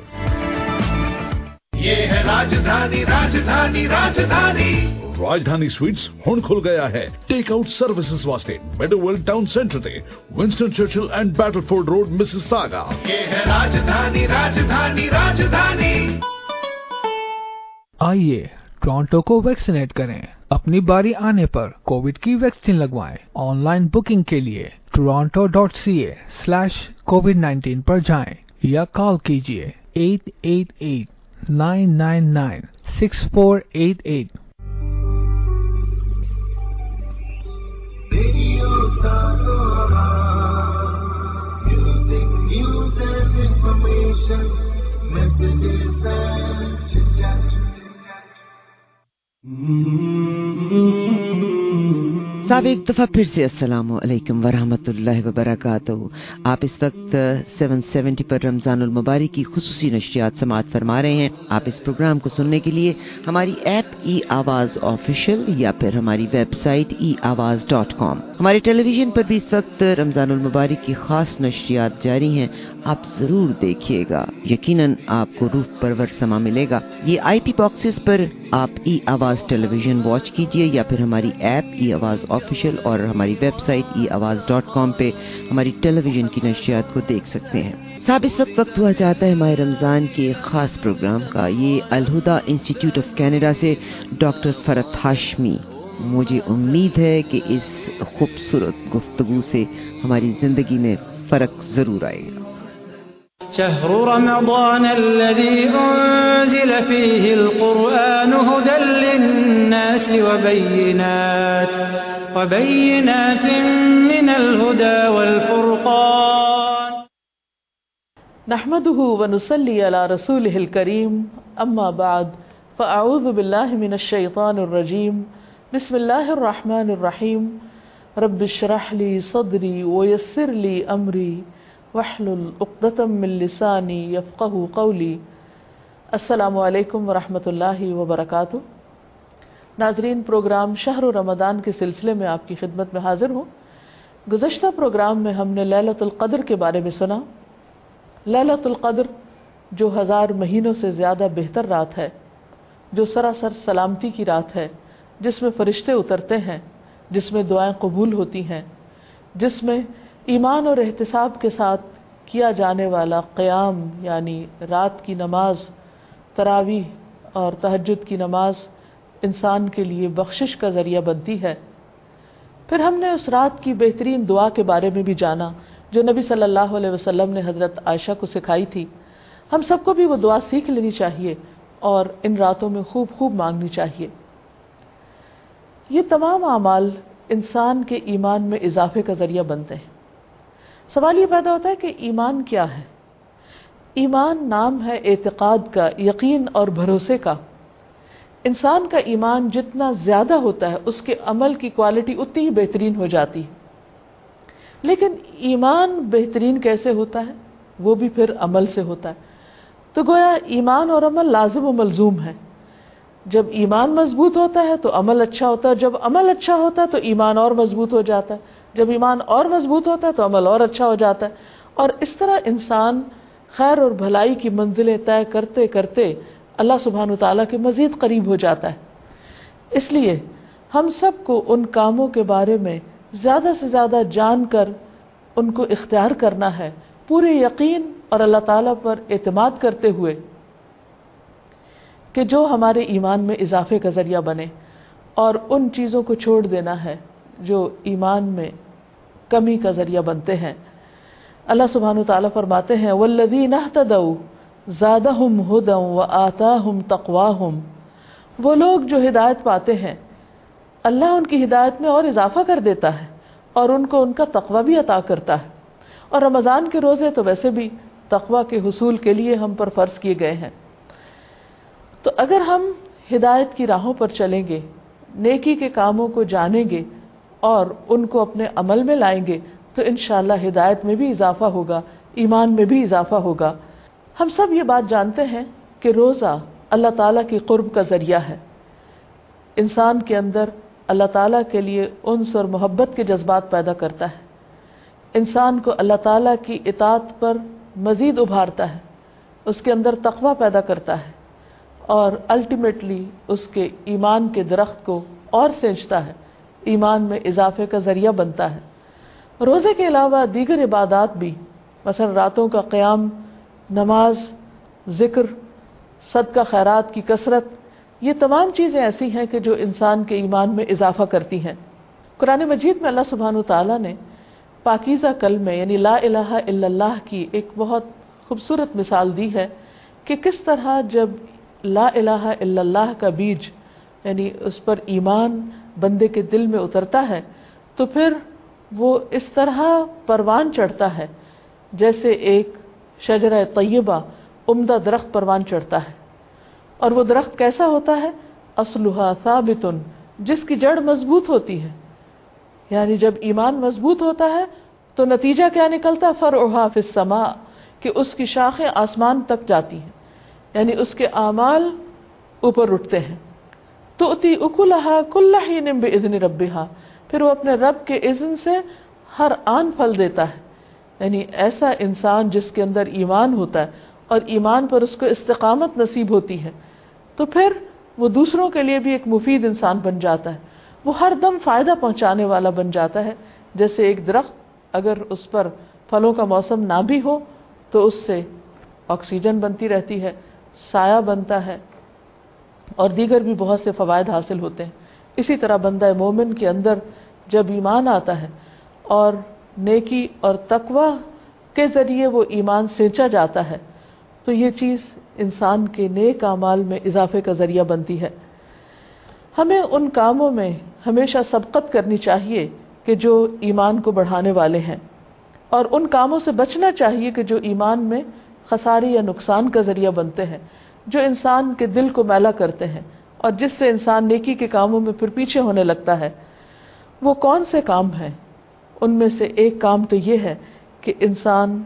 یہ ہے راجدھانی راجدھانی راجدھانی راجدھانی sweets ہن کھل گیا ہے ٹیک آؤٹ سروسز واسطے میڈویل ٹاؤن سینٹر تے Winston Churchill and Battleford road Mississauga. یہ ہے راجدھانی راجدھانی راجدھانی. آئیے ٹورانٹو کو ویکسینیٹ کریں. اپنی باری آنے پر کووڈ کی ویکسین لگوائیں. آن لائن بکنگ کے لیے Toronto dot C A slash COVID nineteen پر جائیں یا کال کیجیے eight eight eight nine nine nine six four eight eight. Radio ساتورا music news and information messages and chit chat. صاحب ایک دفعہ پھر سے السلام علیکم ورحمۃ اللہ وبرکاتہ. آپ اس وقت سیون سیونٹی پر رمضان المبارک کی خصوصی نشریات سماعت فرما رہے ہیں. آپ اس پروگرام کو سننے کے لیے ہماری ایپ ای آواز آفیشیل یا پھر ہماری ویب سائٹ ای آواز ڈاٹ کام. ہمارے ٹیلی ویژن پر بھی اس وقت رمضان المبارک کی خاص نشریات جاری ہیں. آپ ضرور دیکھیے گا, یقیناً آپ کو روح پرور سما ملے گا. یہ آئی پی باکسز پر آپ ای آواز ٹیلی ویژن واچ کیجئے یا پھر ہماری ایپ ای آواز آفیشیل اور ہماری ویب سائٹ ای آواز ڈاٹ کام پہ ہماری ٹیلی ویژن کی نشریات کو دیکھ سکتے ہیں. صاحب اس وقت وقت ہوا جاتا ہے ماہ رمضان کے ایک خاص پروگرام کا. یہ الہدا انسٹیٹیوٹ آف کینیڈا سے ڈاکٹر فرحت ہاشمی. مجھے امید ہے کہ اس خوبصورت گفتگو سے ہماری زندگی میں فرق ضرور آئے گا. شهر رمضان الذي أنزل فيه القرآن هدى للناس وبينات وبينات من الهدى والفرقان نحمده ونصلي على رسوله الكريم أما بعد فأعوذ بالله من الشيطان الرجيم بسم الله الرحمن الرحيم رب اشرح لي صدري ويسر لي أمري وحلل عقدۃ من لسانی یفقہوا قولی. السلام علیکم ورحمۃ اللہ وبرکاتہ. ناظرین, پروگرام شہر رمضان کے سلسلے میں آپ کی خدمت میں حاضر ہوں. گزشتہ پروگرام میں ہم نے لیلۃ القدر کے بارے میں سنا. لیلۃ القدر جو ہزار مہینوں سے زیادہ بہتر رات ہے, جو سراسر سلامتی کی رات ہے, جس میں فرشتے اترتے ہیں, جس میں دعائیں قبول ہوتی ہیں, جس میں ایمان اور احتساب کے ساتھ کیا جانے والا قیام یعنی رات کی نماز, تراویح اور تہجد کی نماز انسان کے لیے بخشش کا ذریعہ بنتی ہے. پھر ہم نے اس رات کی بہترین دعا کے بارے میں بھی جانا جو نبی صلی اللہ علیہ وسلم نے حضرت عائشہ کو سکھائی تھی. ہم سب کو بھی وہ دعا سیکھ لینی چاہیے اور ان راتوں میں خوب خوب مانگنی چاہیے. یہ تمام اعمال انسان کے ایمان میں اضافے کا ذریعہ بنتے ہیں. سوال یہ پیدا ہوتا ہے کہ ایمان کیا ہے؟ ایمان نام ہے اعتقاد کا, یقین اور بھروسے کا. انسان کا ایمان جتنا زیادہ ہوتا ہے اس کے عمل کی کوالٹی اتنی ہی بہترین ہو جاتی ہے. لیکن ایمان بہترین کیسے ہوتا ہے؟ وہ بھی پھر عمل سے ہوتا ہے. تو گویا ایمان اور عمل لازم و ملزوم ہے. جب ایمان مضبوط ہوتا ہے تو عمل اچھا ہوتا ہے, جب عمل اچھا ہوتا ہے تو ایمان اور مضبوط ہو جاتا ہے, جب ایمان اور مضبوط ہوتا ہے تو عمل اور اچھا ہو جاتا ہے. اور اس طرح انسان خیر اور بھلائی کی منزلیں طے کرتے کرتے اللہ سبحانہ وتعالیٰ کے مزید قریب ہو جاتا ہے. اس لیے ہم سب کو ان کاموں کے بارے میں زیادہ سے زیادہ جان کر ان کو اختیار کرنا ہے, پورے یقین اور اللہ تعالیٰ پر اعتماد کرتے ہوئے کہ جو ہمارے ایمان میں اضافے کا ذریعہ بنے, اور ان چیزوں کو چھوڑ دینا ہے جو ایمان میں کمی کا ذریعہ بنتے ہیں. اللہ سبحانہ وتعالیٰ فرماتے ہیں والذین اہتدوا زادہم ھدی وآتاہم تقواہم. وہ لوگ جو ہدایت پاتے ہیں اللہ ان کی ہدایت میں اور اضافہ کر دیتا ہے اور ان کو ان کا تقوی بھی عطا کرتا ہے. اور رمضان کے روزے تو ویسے بھی تقوی کے حصول کے لیے ہم پر فرض کیے گئے ہیں. تو اگر ہم ہدایت کی راہوں پر چلیں گے، نیکی کے کاموں کو جانیں گے اور ان کو اپنے عمل میں لائیں گے تو انشاءاللہ ہدایت میں بھی اضافہ ہوگا، ایمان میں بھی اضافہ ہوگا۔ ہم سب یہ بات جانتے ہیں کہ روزہ اللہ تعالیٰ کی قرب کا ذریعہ ہے، انسان کے اندر اللہ تعالیٰ کے لیے انس اور محبت کے جذبات پیدا کرتا ہے، انسان کو اللہ تعالیٰ کی اطاعت پر مزید ابھارتا ہے، اس کے اندر تقویٰ پیدا کرتا ہے اور الٹیمیٹلی اس کے ایمان کے درخت کو اور سینچتا ہے، ایمان میں اضافے کا ذریعہ بنتا ہے۔ روزے کے علاوہ دیگر عبادات بھی، مثلا راتوں کا قیام، نماز، ذکر، صدقہ خیرات کی کثرت، یہ تمام چیزیں ایسی ہیں کہ جو انسان کے ایمان میں اضافہ کرتی ہیں۔ قرآن مجید میں اللہ سبحانہ وتعالیٰ نے پاکیزہ کلمے یعنی لا الہ الا اللہ کی ایک بہت خوبصورت مثال دی ہے کہ کس طرح جب لا الہ الا اللہ کا بیج یعنی اس پر ایمان بندے کے دل میں اترتا ہے تو پھر وہ اس طرح پروان چڑھتا ہے جیسے ایک شجرہ طیبہ، عمدہ درخت پروان چڑھتا ہے۔ اور وہ درخت کیسا ہوتا ہے؟ اصلھا ثابت، جس کی جڑ مضبوط ہوتی ہے، یعنی جب ایمان مضبوط ہوتا ہے تو نتیجہ کیا نکلتا؟ فرعھا فی السماء، کہ اس کی شاخیں آسمان تک جاتی ہیں، یعنی اس کے اعمال اوپر اٹھتے ہیں۔ تؤتی اکلھا کل حین باذن ربھا، پھر وہ اپنے رب کے اذن سے ہر آن پھل دیتا ہے۔ یعنی ایسا انسان جس کے اندر ایمان ہوتا ہے اور ایمان پر اس کو استقامت نصیب ہوتی ہے تو پھر وہ دوسروں کے لیے بھی ایک مفید انسان بن جاتا ہے، وہ ہر دم فائدہ پہنچانے والا بن جاتا ہے۔ جیسے ایک درخت اگر اس پر پھلوں کا موسم نہ بھی ہو تو اس سے آکسیجن بنتی رہتی ہے، سایہ بنتا ہے اور دیگر بھی بہت سے فوائد حاصل ہوتے ہیں۔ اسی طرح بندہ مومن کے اندر جب ایمان آتا ہے اور نیکی اور تقوی کے ذریعے وہ ایمان سینچا جاتا ہے تو یہ چیز انسان کے نیک اعمال میں اضافے کا ذریعہ بنتی ہے۔ ہمیں ان کاموں میں ہمیشہ سبقت کرنی چاہیے کہ جو ایمان کو بڑھانے والے ہیں، اور ان کاموں سے بچنا چاہیے کہ جو ایمان میں خسارے یا نقصان کا ذریعہ بنتے ہیں، جو انسان کے دل کو میلا کرتے ہیں اور جس سے انسان نیکی کے کاموں میں پھر پیچھے ہونے لگتا ہے۔ وہ کون سے کام ہیں؟ ان میں سے ایک کام تو یہ ہے کہ انسان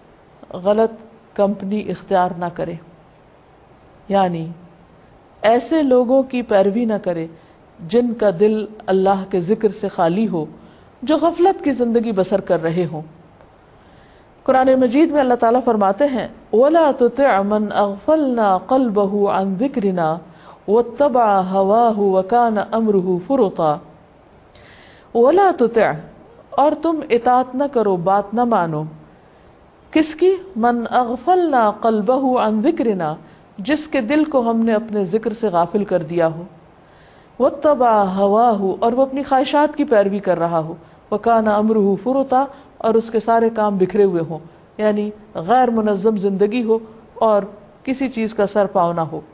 غلط کمپنی اختیار نہ کرے، یعنی ایسے لوگوں کی پیروی نہ کرے جن کا دل اللہ کے ذکر سے خالی ہو، جو غفلت کی زندگی بسر کر رہے ہوں۔ قرآن مجید میں اللہ تعالیٰ فرماتے ہیں وَلَا تُطِعْ مَنْ أَغْفَلْنَا قَلْبَهُ عَنْ ذِكْرِنَا وَاتَّبَعَ هَوَاهُ وَكَانَ أَمْرُهُ فُرُطًا۔ وَلَا تُطِعْ، اور تم اطاعت نہ کرو، بات نہ مانو، کس کی؟ من اغفلنا قلبہ عن ذکرنا، جس کے دل کو ہم نے اپنے ذکر سے غافل کر دیا ہو، واتبع ہواہ، اور وہ اپنی خواہشات کی پیروی کر رہا ہو، وکان امرہ فرطا، اور اس کے سارے کام بکھرے ہوئے ہوں، یعنی غیر منظم زندگی ہو اور کسی چیز کا سر پاؤ نہ ہو۔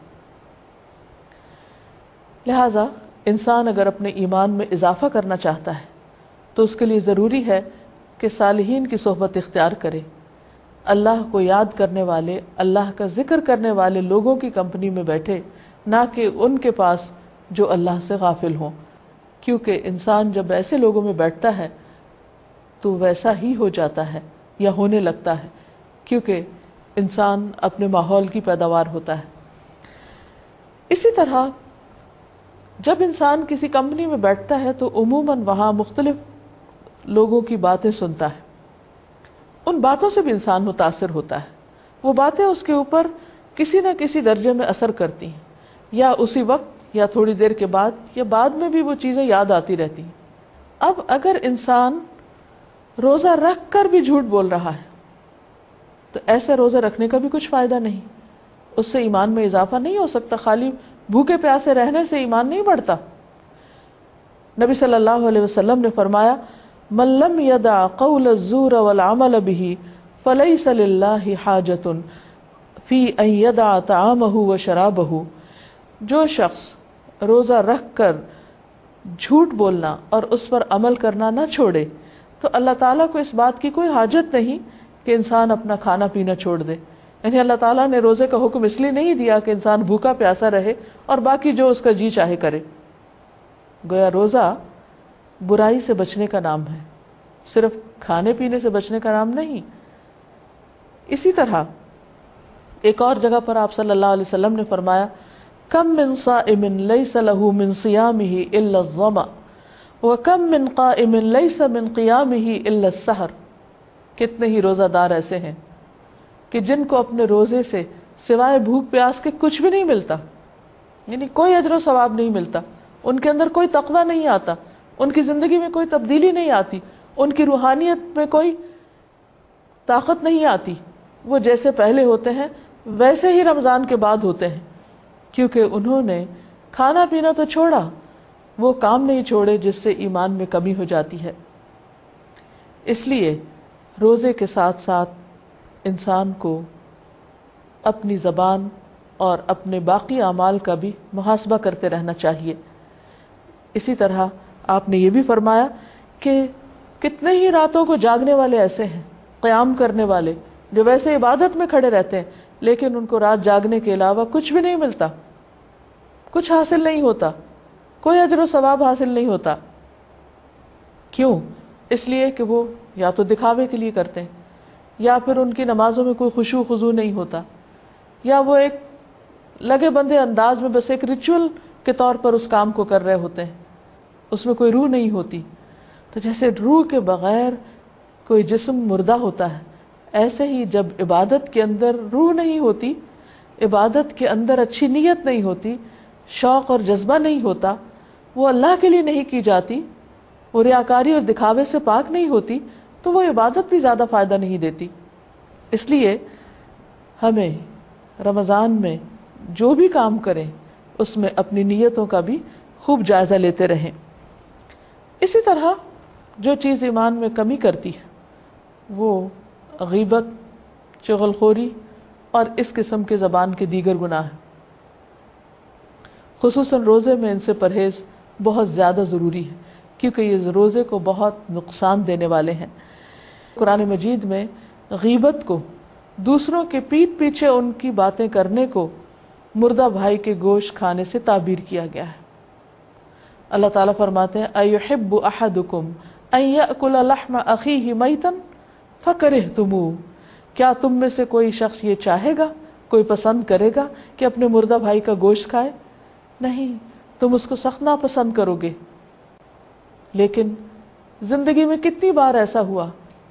لہذا انسان اگر اپنے ایمان میں اضافہ کرنا چاہتا ہے تو اس کے لیے ضروری ہے کہ صالحین کی صحبت اختیار کرے، اللہ کو یاد کرنے والے، اللہ کا ذکر کرنے والے لوگوں کی کمپنی میں بیٹھے، نہ کہ ان کے پاس جو اللہ سے غافل ہوں، کیونکہ انسان جب ایسے لوگوں میں بیٹھتا ہے تو ویسا ہی ہو جاتا ہے یا ہونے لگتا ہے، کیونکہ انسان اپنے ماحول کی پیداوار ہوتا ہے۔ اسی طرح جب انسان کسی کمپنی میں بیٹھتا ہے تو عموماً وہاں مختلف لوگوں کی باتیں سنتا ہے، ان باتوں سے بھی انسان متاثر ہوتا ہے، وہ باتیں اس کے اوپر کسی نہ کسی درجے میں اثر کرتی ہیں، یا اسی وقت یا تھوڑی دیر کے بعد یا بعد میں بھی وہ چیزیں یاد آتی رہتی ہیں۔ اب اگر انسان روزہ رکھ کر بھی جھوٹ بول رہا ہے تو ایسے روزہ رکھنے کا بھی کچھ فائدہ نہیں، اس سے ایمان میں اضافہ نہیں ہو سکتا، خالی بھوکے پیاسے رہنے سے ایمان نہیں بڑھتا۔ نبی صلی اللہ علیہ وسلم نے فرمایا من لم يدع قول الزور والعمل به فليس لله حاجة في ان يدع طعامه وشرابه، جو شخص روزہ رکھ کر جھوٹ بولنا اور اس پر عمل کرنا نہ چھوڑے تو اللہ تعالیٰ کو اس بات کی کوئی حاجت نہیں کہ انسان اپنا کھانا پینا چھوڑ دے، یعنی اللہ تعالیٰ نے روزے کا حکم اس لیے نہیں دیا کہ انسان بھوکا پیاسا رہے اور باقی جو اس کا جی چاہے کرے. گویا روزہ برائی سے بچنے کا نام ہے، صرف کھانے پینے سے بچنے کا نام نہیں. اسی طرح ایک اور جگہ پر آپ صلی اللہ علیہ وسلم نے فرمایا کم من صائم لیس له من صیامہ الا الظمأ وکم من قائم لیس من قیامہ الا السحر. کتنے ہی روزہ دار ایسے ہیں کہ جن کو اپنے روزے سے سوائے بھوک پیاس کے کچھ بھی نہیں ملتا، یعنی کوئی اجر و ثواب نہیں ملتا، ان کے اندر کوئی تقویٰ نہیں آتا، ان کی زندگی میں کوئی تبدیلی نہیں آتی، ان کی روحانیت میں کوئی طاقت نہیں آتی. وہ جیسے پہلے ہوتے ہیں ویسے ہی رمضان کے بعد ہوتے ہیں، کیونکہ انہوں نے کھانا پینا تو چھوڑا، وہ کام نہیں چھوڑے جس سے ایمان میں کمی ہو جاتی ہے. اس لیے روزے کے ساتھ ساتھ انسان کو اپنی زبان اور اپنے باقی اعمال کا بھی محاسبہ کرتے رہنا چاہیے. اسی طرح آپ نے یہ بھی فرمایا کہ کتنے ہی راتوں کو جاگنے والے ایسے ہیں، قیام کرنے والے، جو ویسے عبادت میں کھڑے رہتے ہیں لیکن ان کو رات جاگنے کے علاوہ کچھ بھی نہیں ملتا، کچھ حاصل نہیں ہوتا، کوئی اجر و ثواب حاصل نہیں ہوتا. کیوں؟ اس لیے کہ وہ یا تو دکھاوے کے لیے کرتے ہیں، یا پھر ان کی نمازوں میں کوئی خشوع خضوع نہیں ہوتا، یا وہ ایک لگے بندے انداز میں بس ایک ریچول کے طور پر اس کام کو کر رہے ہوتے ہیں، اس میں کوئی روح نہیں ہوتی. تو جیسے روح کے بغیر کوئی جسم مردہ ہوتا ہے، ایسے ہی جب عبادت کے اندر روح نہیں ہوتی، عبادت کے اندر اچھی نیت نہیں ہوتی، شوق اور جذبہ نہیں ہوتا، وہ اللہ کے لیے نہیں کی جاتی، وہ ریاکاری اور دکھاوے سے پاک نہیں ہوتی، تو وہ عبادت بھی زیادہ فائدہ نہیں دیتی. اس لیے ہمیں رمضان میں جو بھی کام کریں اس میں اپنی نیتوں کا بھی خوب جائزہ لیتے رہیں. اسی طرح جو چیز ایمان میں کمی کرتی ہے وہ غیبت، چغل خوری اور اس قسم کے زبان کے دیگر گناہ ہیں. خصوصاً روزے میں ان سے پرہیز بہت زیادہ ضروری ہے، کیونکہ یہ روزے کو بہت نقصان دینے والے ہیں. قرآن مجید میں غیبت کو، دوسروں کے پیٹ پیچھے ان کی باتیں کرنے کو مردہ بھائی کے گوشت کھانے سے تعبیر کیا گیا ہے. اللہ تعالیٰ فرماتے ہیں اَيُحِبُّ أَحَدُكُمْ أَن يَأْكُلَ لَحْمَ أَخِيهِ مَيْتًا فَكَرِهْتُمُوهُ. کیا تم میں سے کوئی شخص یہ چاہے گا، کوئی پسند کرے گا کہ اپنے مردہ بھائی کا گوشت کھائے؟ نہیں، تم اس کو سخت ناپسند کرو گے. لیکن زندگی میں کتنی بار ایسا ہوا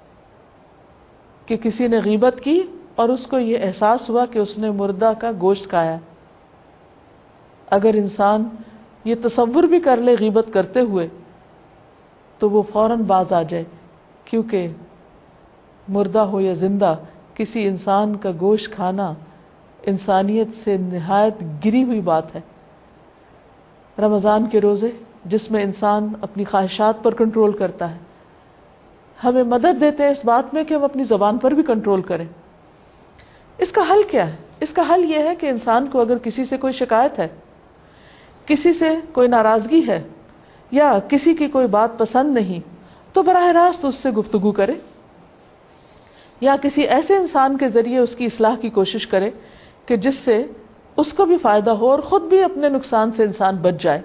کہ کسی نے غیبت کی اور اس کو یہ احساس ہوا کہ اس نے مردہ کا گوشت کھایا. اگر انسان یہ تصور بھی کر لے غیبت کرتے ہوئے تو وہ فوراً باز آ جائے، کیونکہ مردہ ہو یا زندہ کسی انسان کا گوشت کھانا انسانیت سے نہایت گری ہوئی بات ہے. رمضان کے روزے جس میں انسان اپنی خواہشات پر کنٹرول کرتا ہے، ہمیں مدد دیتے ہیں اس بات میں کہ ہم اپنی زبان پر بھی کنٹرول کریں. اس کا حل کیا ہے؟ اس کا حل یہ ہے کہ انسان کو اگر کسی سے کوئی شکایت ہے، کسی سے کوئی ناراضگی ہے، یا کسی کی کوئی بات پسند نہیں، تو براہ راست اس سے گفتگو کرے، یا کسی ایسے انسان کے ذریعے اس کی اصلاح کی کوشش کرے کہ جس سے اس کو بھی فائدہ ہو اور خود بھی اپنے نقصان سے انسان بچ جائے.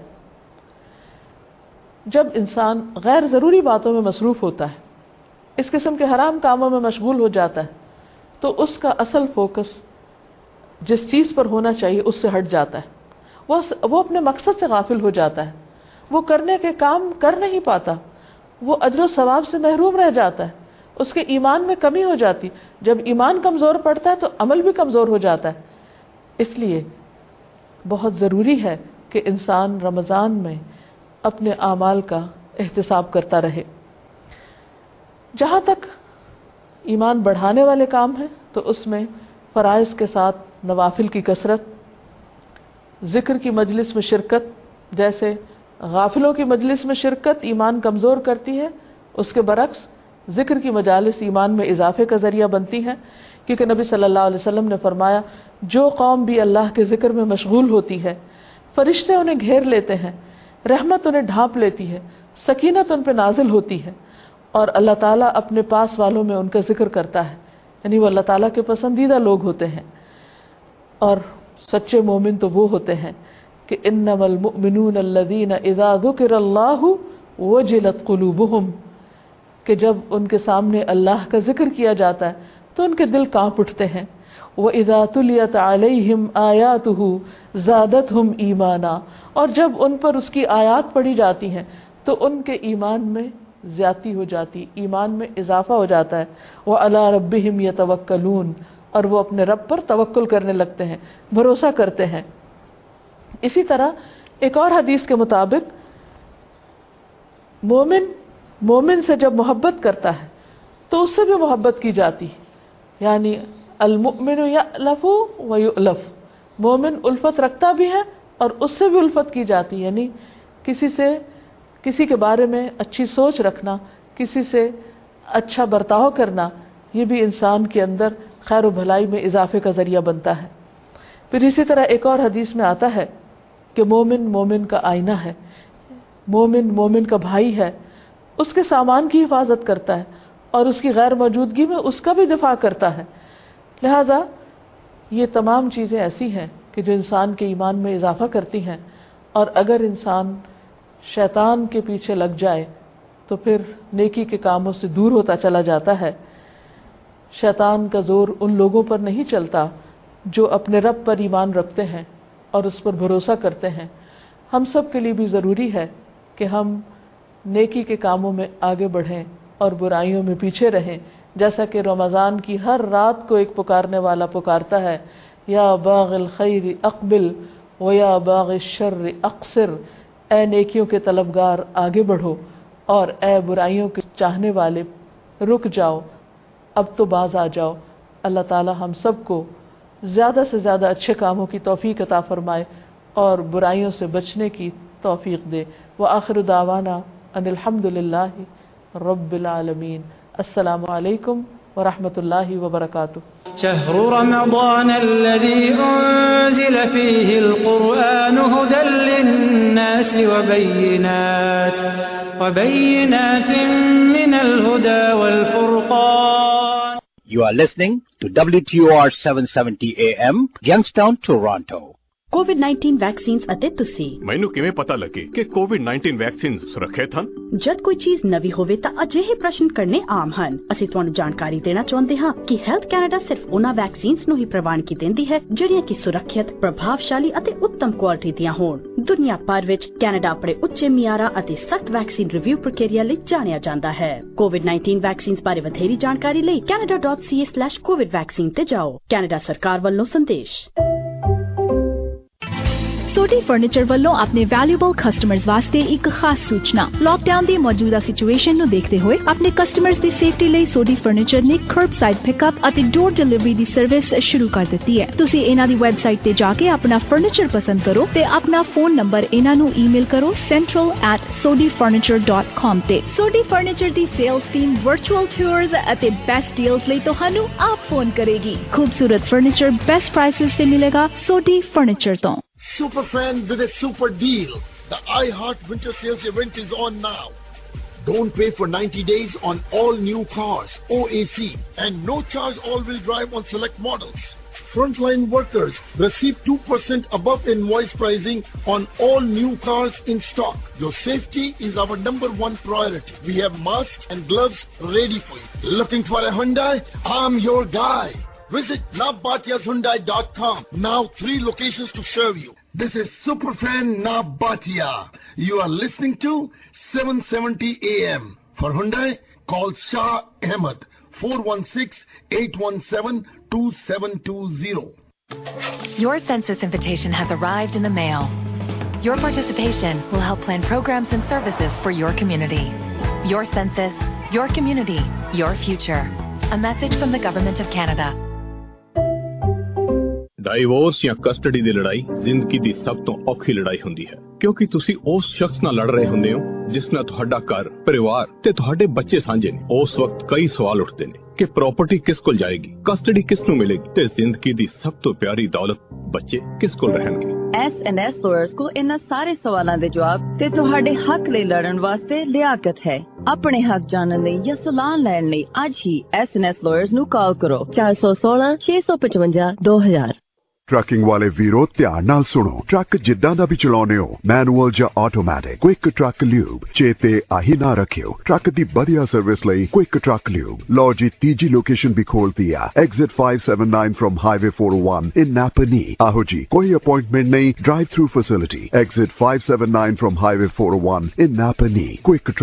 جب انسان غیر ضروری باتوں میں مصروف ہوتا ہے، اس قسم کے حرام کاموں میں مشغول ہو جاتا ہے، تو اس کا اصل فوکس جس چیز پر ہونا چاہیے اس سے ہٹ جاتا ہے. وہ وہ اپنے مقصد سے غافل ہو جاتا ہے، وہ کرنے کے کام کر نہیں پاتا، وہ اجر و ثواب سے محروم رہ جاتا ہے، اس کے ایمان میں کمی ہو جاتی. جب ایمان کمزور پڑتا ہے تو عمل بھی کمزور ہو جاتا ہے. اس لیے بہت ضروری ہے کہ انسان رمضان میں اپنے اعمال کا احتساب کرتا رہے. جہاں تک ایمان بڑھانے والے کام ہیں تو اس میں فرائض کے ساتھ نوافل کی کثرت، ذکر کی مجلس میں شرکت. جیسے غافلوں کی مجلس میں شرکت ایمان کمزور کرتی ہے، اس کے برعکس ذکر کی مجالس ایمان میں اضافے کا ذریعہ بنتی ہیں. کیونکہ نبی صلی اللہ علیہ وسلم نے فرمایا جو قوم بھی اللہ کے ذکر میں مشغول ہوتی ہے، فرشتے انہیں گھیر لیتے ہیں، رحمت انہیں ڈھانپ لیتی ہے، سکینت ان پہ نازل ہوتی ہے، اور اللہ تعالیٰ اپنے پاس والوں میں ان کا ذکر کرتا ہے. یعنی وہ اللہ تعالیٰ کے پسندیدہ لوگ ہوتے ہیں. اور سچے مومن تو وہ ہوتے ہیں کہ انما المؤمنون الذین اذا ذکر اللہ وجلت قلوبہم، کہ جب ان کے سامنے اللہ کا ذکر کیا جاتا ہے تو ان کے دل کانپ اٹھتے ہیں. وَإِذَا تُلِيَتْ عَلَيْهِمْ آيَاتُهُ زَادَتْهُمْ إِيمَانًا، اور جب ان پر اس کی آیات پڑھی جاتی ہیں تو ان کے ایمان میں زیادتی ہو جاتی، ایمان میں اضافہ ہو جاتا ہے. وَعَلَىٰ رَبِّهِمْ يَتَوَكَّلُونَ، اور وہ اپنے رب پر توکل کرنے لگتے ہیں، بھروسہ کرتے ہیں. اسی طرح ایک اور حدیث کے مطابق مومن مومن سے جب محبت کرتا ہے تو اس سے بھی محبت کی جاتی ہے. یعنی المؤمن یألف و یؤلف، مومن الفت رکھتا بھی ہے اور اس سے بھی الفت کی جاتی. یعنی کسی سے کسی کے بارے میں اچھی سوچ رکھنا، کسی سے اچھا برتاؤ کرنا، یہ بھی انسان کے اندر خیر و بھلائی میں اضافے کا ذریعہ بنتا ہے. پھر اسی طرح ایک اور حدیث میں آتا ہے کہ مومن مومن کا آئینہ ہے، مومن مومن کا بھائی ہے، اس کے سامان کی حفاظت کرتا ہے اور اس کی غیر موجودگی میں اس کا بھی دفاع کرتا ہے. لہذا یہ تمام چیزیں ایسی ہیں کہ جو انسان کے ایمان میں اضافہ کرتی ہیں، اور اگر انسان شیطان کے پیچھے لگ جائے تو پھر نیکی کے کاموں سے دور ہوتا چلا جاتا ہے. شیطان کا زور ان لوگوں پر نہیں چلتا جو اپنے رب پر ایمان رکھتے ہیں اور اس پر بھروسہ کرتے ہیں. ہم سب کے لیے بھی ضروری ہے کہ ہم نیکی کے کاموں میں آگے بڑھیں اور برائیوں میں پیچھے رہیں، جیسا کہ رمضان کی ہر رات کو ایک پکارنے والا پکارتا ہے، یا باغ الخیر اقبل و یا باغ الشر اقصر، اے نیکیوں کے طلبگار آگے بڑھو اور اے برائیوں کے چاہنے والے رک جاؤ، اب تو باز آ جاؤ. اللہ تعالی ہم سب کو زیادہ سے زیادہ اچھے کاموں کی توفیق عطا فرمائے اور برائیوں سے بچنے کی توفیق دے. وآخر دعوانا ان الحمد للہ رب العالمین. السلام علیکم ورحمۃ اللہ وبرکاتہ. شهر رمضان الذي أنزل فيه القرآن هدى للناس وبينات وبينات من الهدى والفرقان. You are listening to W T O R seven seventy A M, Youngstown, Toronto. COVID nineteen vaccines ਅਤੇ ਤੁਸੀਂ ਮੈਨੂੰ ਕਿਵੇਂ ਪਤਾ ਲੱਗੇ ਕਿ ਕੋਵਿਡ ਨਾਈਨਟੀਨ ਵੈਕਸੀਨਸ ਸੁਰੱਖਿਅਤ ਹਨ? ਜਦ ਕੋਈ ਚੀਜ਼ ਨਵੀਂ ਹੋਵੇ ਤਾਂ ਅਜਿਹੇ ਪ੍ਰਸ਼ਨ ਕਰਨੇ ਆਮ ਹਨ. ਅਸੀਂ ਤੁਹਾਨੂੰ ਜਾਣਕਾਰੀ ਦੇਣਾ ਚਾਹੁੰਦੇ ਹਾਂ ਕਿ ਹੈਲਥ ਕੈਨੇਡਾ ਸਿਰਫ ਉਹਨਾਂ ਵੈਕਸੀਨਸ ਨੂੰ ਹੀ ਪ੍ਰਵਾਨਗੀ ਦਿੰਦੀ ਹੈ ਜਿਹੜੀਆਂ ਕਿ ਸੁਰੱਖਿਅਤ, ਪ੍ਰਭਾਵਸ਼ਾਲੀ ਅਤੇ ਉੱਤਮ ਕੁਆਲਿਟੀ ਦੀਆਂ ਹੋਣ. ਦੁਨੀਆ ਭਰ ਵਿੱਚ ਕੈਨੇਡਾ ਆਪਣੇ ਉੱਚੇ ਮਿਆਰਾਂ ਅਤੇ ਸਖਤ ਵੈਕਸੀਨ ਰਿਵਿਊ ਪ੍ਰਕਿਰਿਆ ਲਈ ਜਾਣਿਆ ਜਾਂਦਾ ਹੈ. ਕੋਵਿਡ ਨਾਈਨਟੀਨ ਵੈਕਸੀਨਸ ਬਾਰੇ ਵਧੇਰੀ ਜਾਣਕਾਰੀ ਲਈ Canada dot C A slash COVID vaccine ਤੇ ਜਾਓ. ਕੈਨੇਡਾ ਸਰਕਾਰ ਵੱਲੋਂ ਸੰਦੇਸ਼. ਸੋਢੀ ਫਰਨੀਚਰ ਵੱਲੋਂ ਆਪਣੇ ਵੈਲਿਊਬਲ ਕਸਟਮਰਜ਼ ਵਾਸਤੇ ਇੱਕ ਖਾਸ ਸੂਚਨਾ। ਲਾਕਡਾਊਨ ਦੀ ਮੌਜੂਦਾ ਸਿਚੁਏਸ਼ਨ ਨੂੰ ਦੇਖਦੇ ਹੋਏ ਆਪਣੇ ਕਸਟਮਰਜ਼ ਦੀ ਸੇਫਟੀ ਲਈ ਸੋਢੀ ਫਰਨੀਚਰ ਨੇ ਕਰਬਸਾਈਡ ਪਿਕਅਪ ਅਤੇ ਡੋਰ ਡਿਲੀਵਰੀ ਦੀ ਸਰਵਿਸ ਸ਼ੁਰੂ ਕਰ ਦਿੱਤੀ ਹੈ। ਤੁਸੀਂ ਇਹਨਾਂ ਦੀ ਵੈਬਸਾਈਟ ਤੇ ਜਾ ਕੇ ਆਪਣਾ ਫਰਨੀਚਰ ਪਸੰਦ ਕਰੋ ਤੇ ਆਪਣਾ ਫੋਨ ਨੰਬਰ ਇਹਨਾਂ ਨੂੰ ਈਮੇਲ ਕਰੋ central at sodhi furniture dot com ਤੇ। ਸੋਢੀ ਫਰਨੀਚਰ ਦੀ ਸੇਲਸ ਟੀਮ ਵਰਚੁਅਲ ਟੂਰਸ ਅਤੇ ਬੈਸਟ ਡੀਲਸ ਲਈ ਤੁਹਾਨੂੰ ਆਪ ਫੋਨ ਕਰੇਗੀ। ਖੂਬਸੂਰਤ ਫਰਨੀਚਰ ਬੈਸਟ ਪ੍ਰਾਈਸਿਸ ਤੇ ਮਿਲੇਗਾ ਸੋਢੀ ਫਰਨੀਚਰ ਤੋਂ। Superfan with a super deal. The iHeart Winter Sales event is on now. Don't pay for ninety days on all new cars, O A C, and no charge all-wheel drive on select models. Frontline workers receive two percent above invoice pricing on all new cars in stock. Your safety is our number one priority. We have masks and gloves ready for you. Looking for a Hyundai? I'm your guy. Visit Nabatias Hyundai dot com. Now three locations to serve you. This is Superfan Nabatia. You are listening to seven seventy A M. For Hyundai, call Shah Ahmed four one six, eight one seven, two seven two zero. Your census invitation has arrived in the mail. Your participation will help plan programs and services for your community. Your census, your community, your future. A message from the Government of Canada. Divorce ਜਾਂ custody ਦੀ ਲੜਾਈ ਜ਼ਿੰਦਗੀ ਦੀ ਸਭ ਤੋਂ ਔਖੀ ਲੜਾਈ ਹੁੰਦੀ ਹੈ, ਕਿਉਂਕਿ ਤੁਸੀਂ ਉਸ ਸ਼ਖਸ ਨਾਲ ਲੜ ਰਹੇ ਹੁੰਦੇ ਹੋ ਜਿਸ ਨਾਲ ਤੁਹਾਡਾ ਘਰ, ਪਰਿਵਾਰ ਤੇ ਤੁਹਾਡੇ ਬੱਚੇ ਸਾਂਝੇ ਨੇ। ਉਸ ਵਕਤ ਕਈ ਸਵਾਲ ਉੱਠਦੇ ਨੇ ਕਿ ਪ੍ਰਾਪਰਟੀ ਕਿਸ ਕੋਲ ਜਾਏਗੀ, ਕਸਟਡੀ ਕਿਸ ਨੂੰ ਮਿਲੇਗੀ ਤੇ ਜ਼ਿੰਦਗੀ ਦੀ ਸਭ ਤੋਂ ਪਿਆਰੀ ਦੌਲਤ ਬੱਚੇ ਕਿਸ ਕੋਲ ਰਹਿਣਗੇ। एस एन एस लॉयर्स को इन सारे सवालों के जवाब ते तुहाडे हक लई लड़न वास्ते लियाकत है। अपने हक जानने लई या सलाह लैण लई आज ही एस एन एस लॉयर्स नू कॉल करो चार सौ सोलह छे सौ पचवंजा दो हजार। ट्रकिंग वाले वीरो ध्यान नाल सुनो। ट्रक जिद्दां दा भी चलाउने हो, मैनुअल या ऑटोमैटिक, क्विक ट्रक ल्यूब चेते आही ना रखियो। ट्रक दी बढ़िया सर्विस लई क्विक ट्रक ल्यूब। लो जी तीजी लोकेशन भी खोल दिया, exit five seven nine from highway four oh one in Napanee. आहो जी, कोई अपॉइंटमेंट नहीं, drive through facility, exit five seven nine from highway four oh one in Napanee. Quick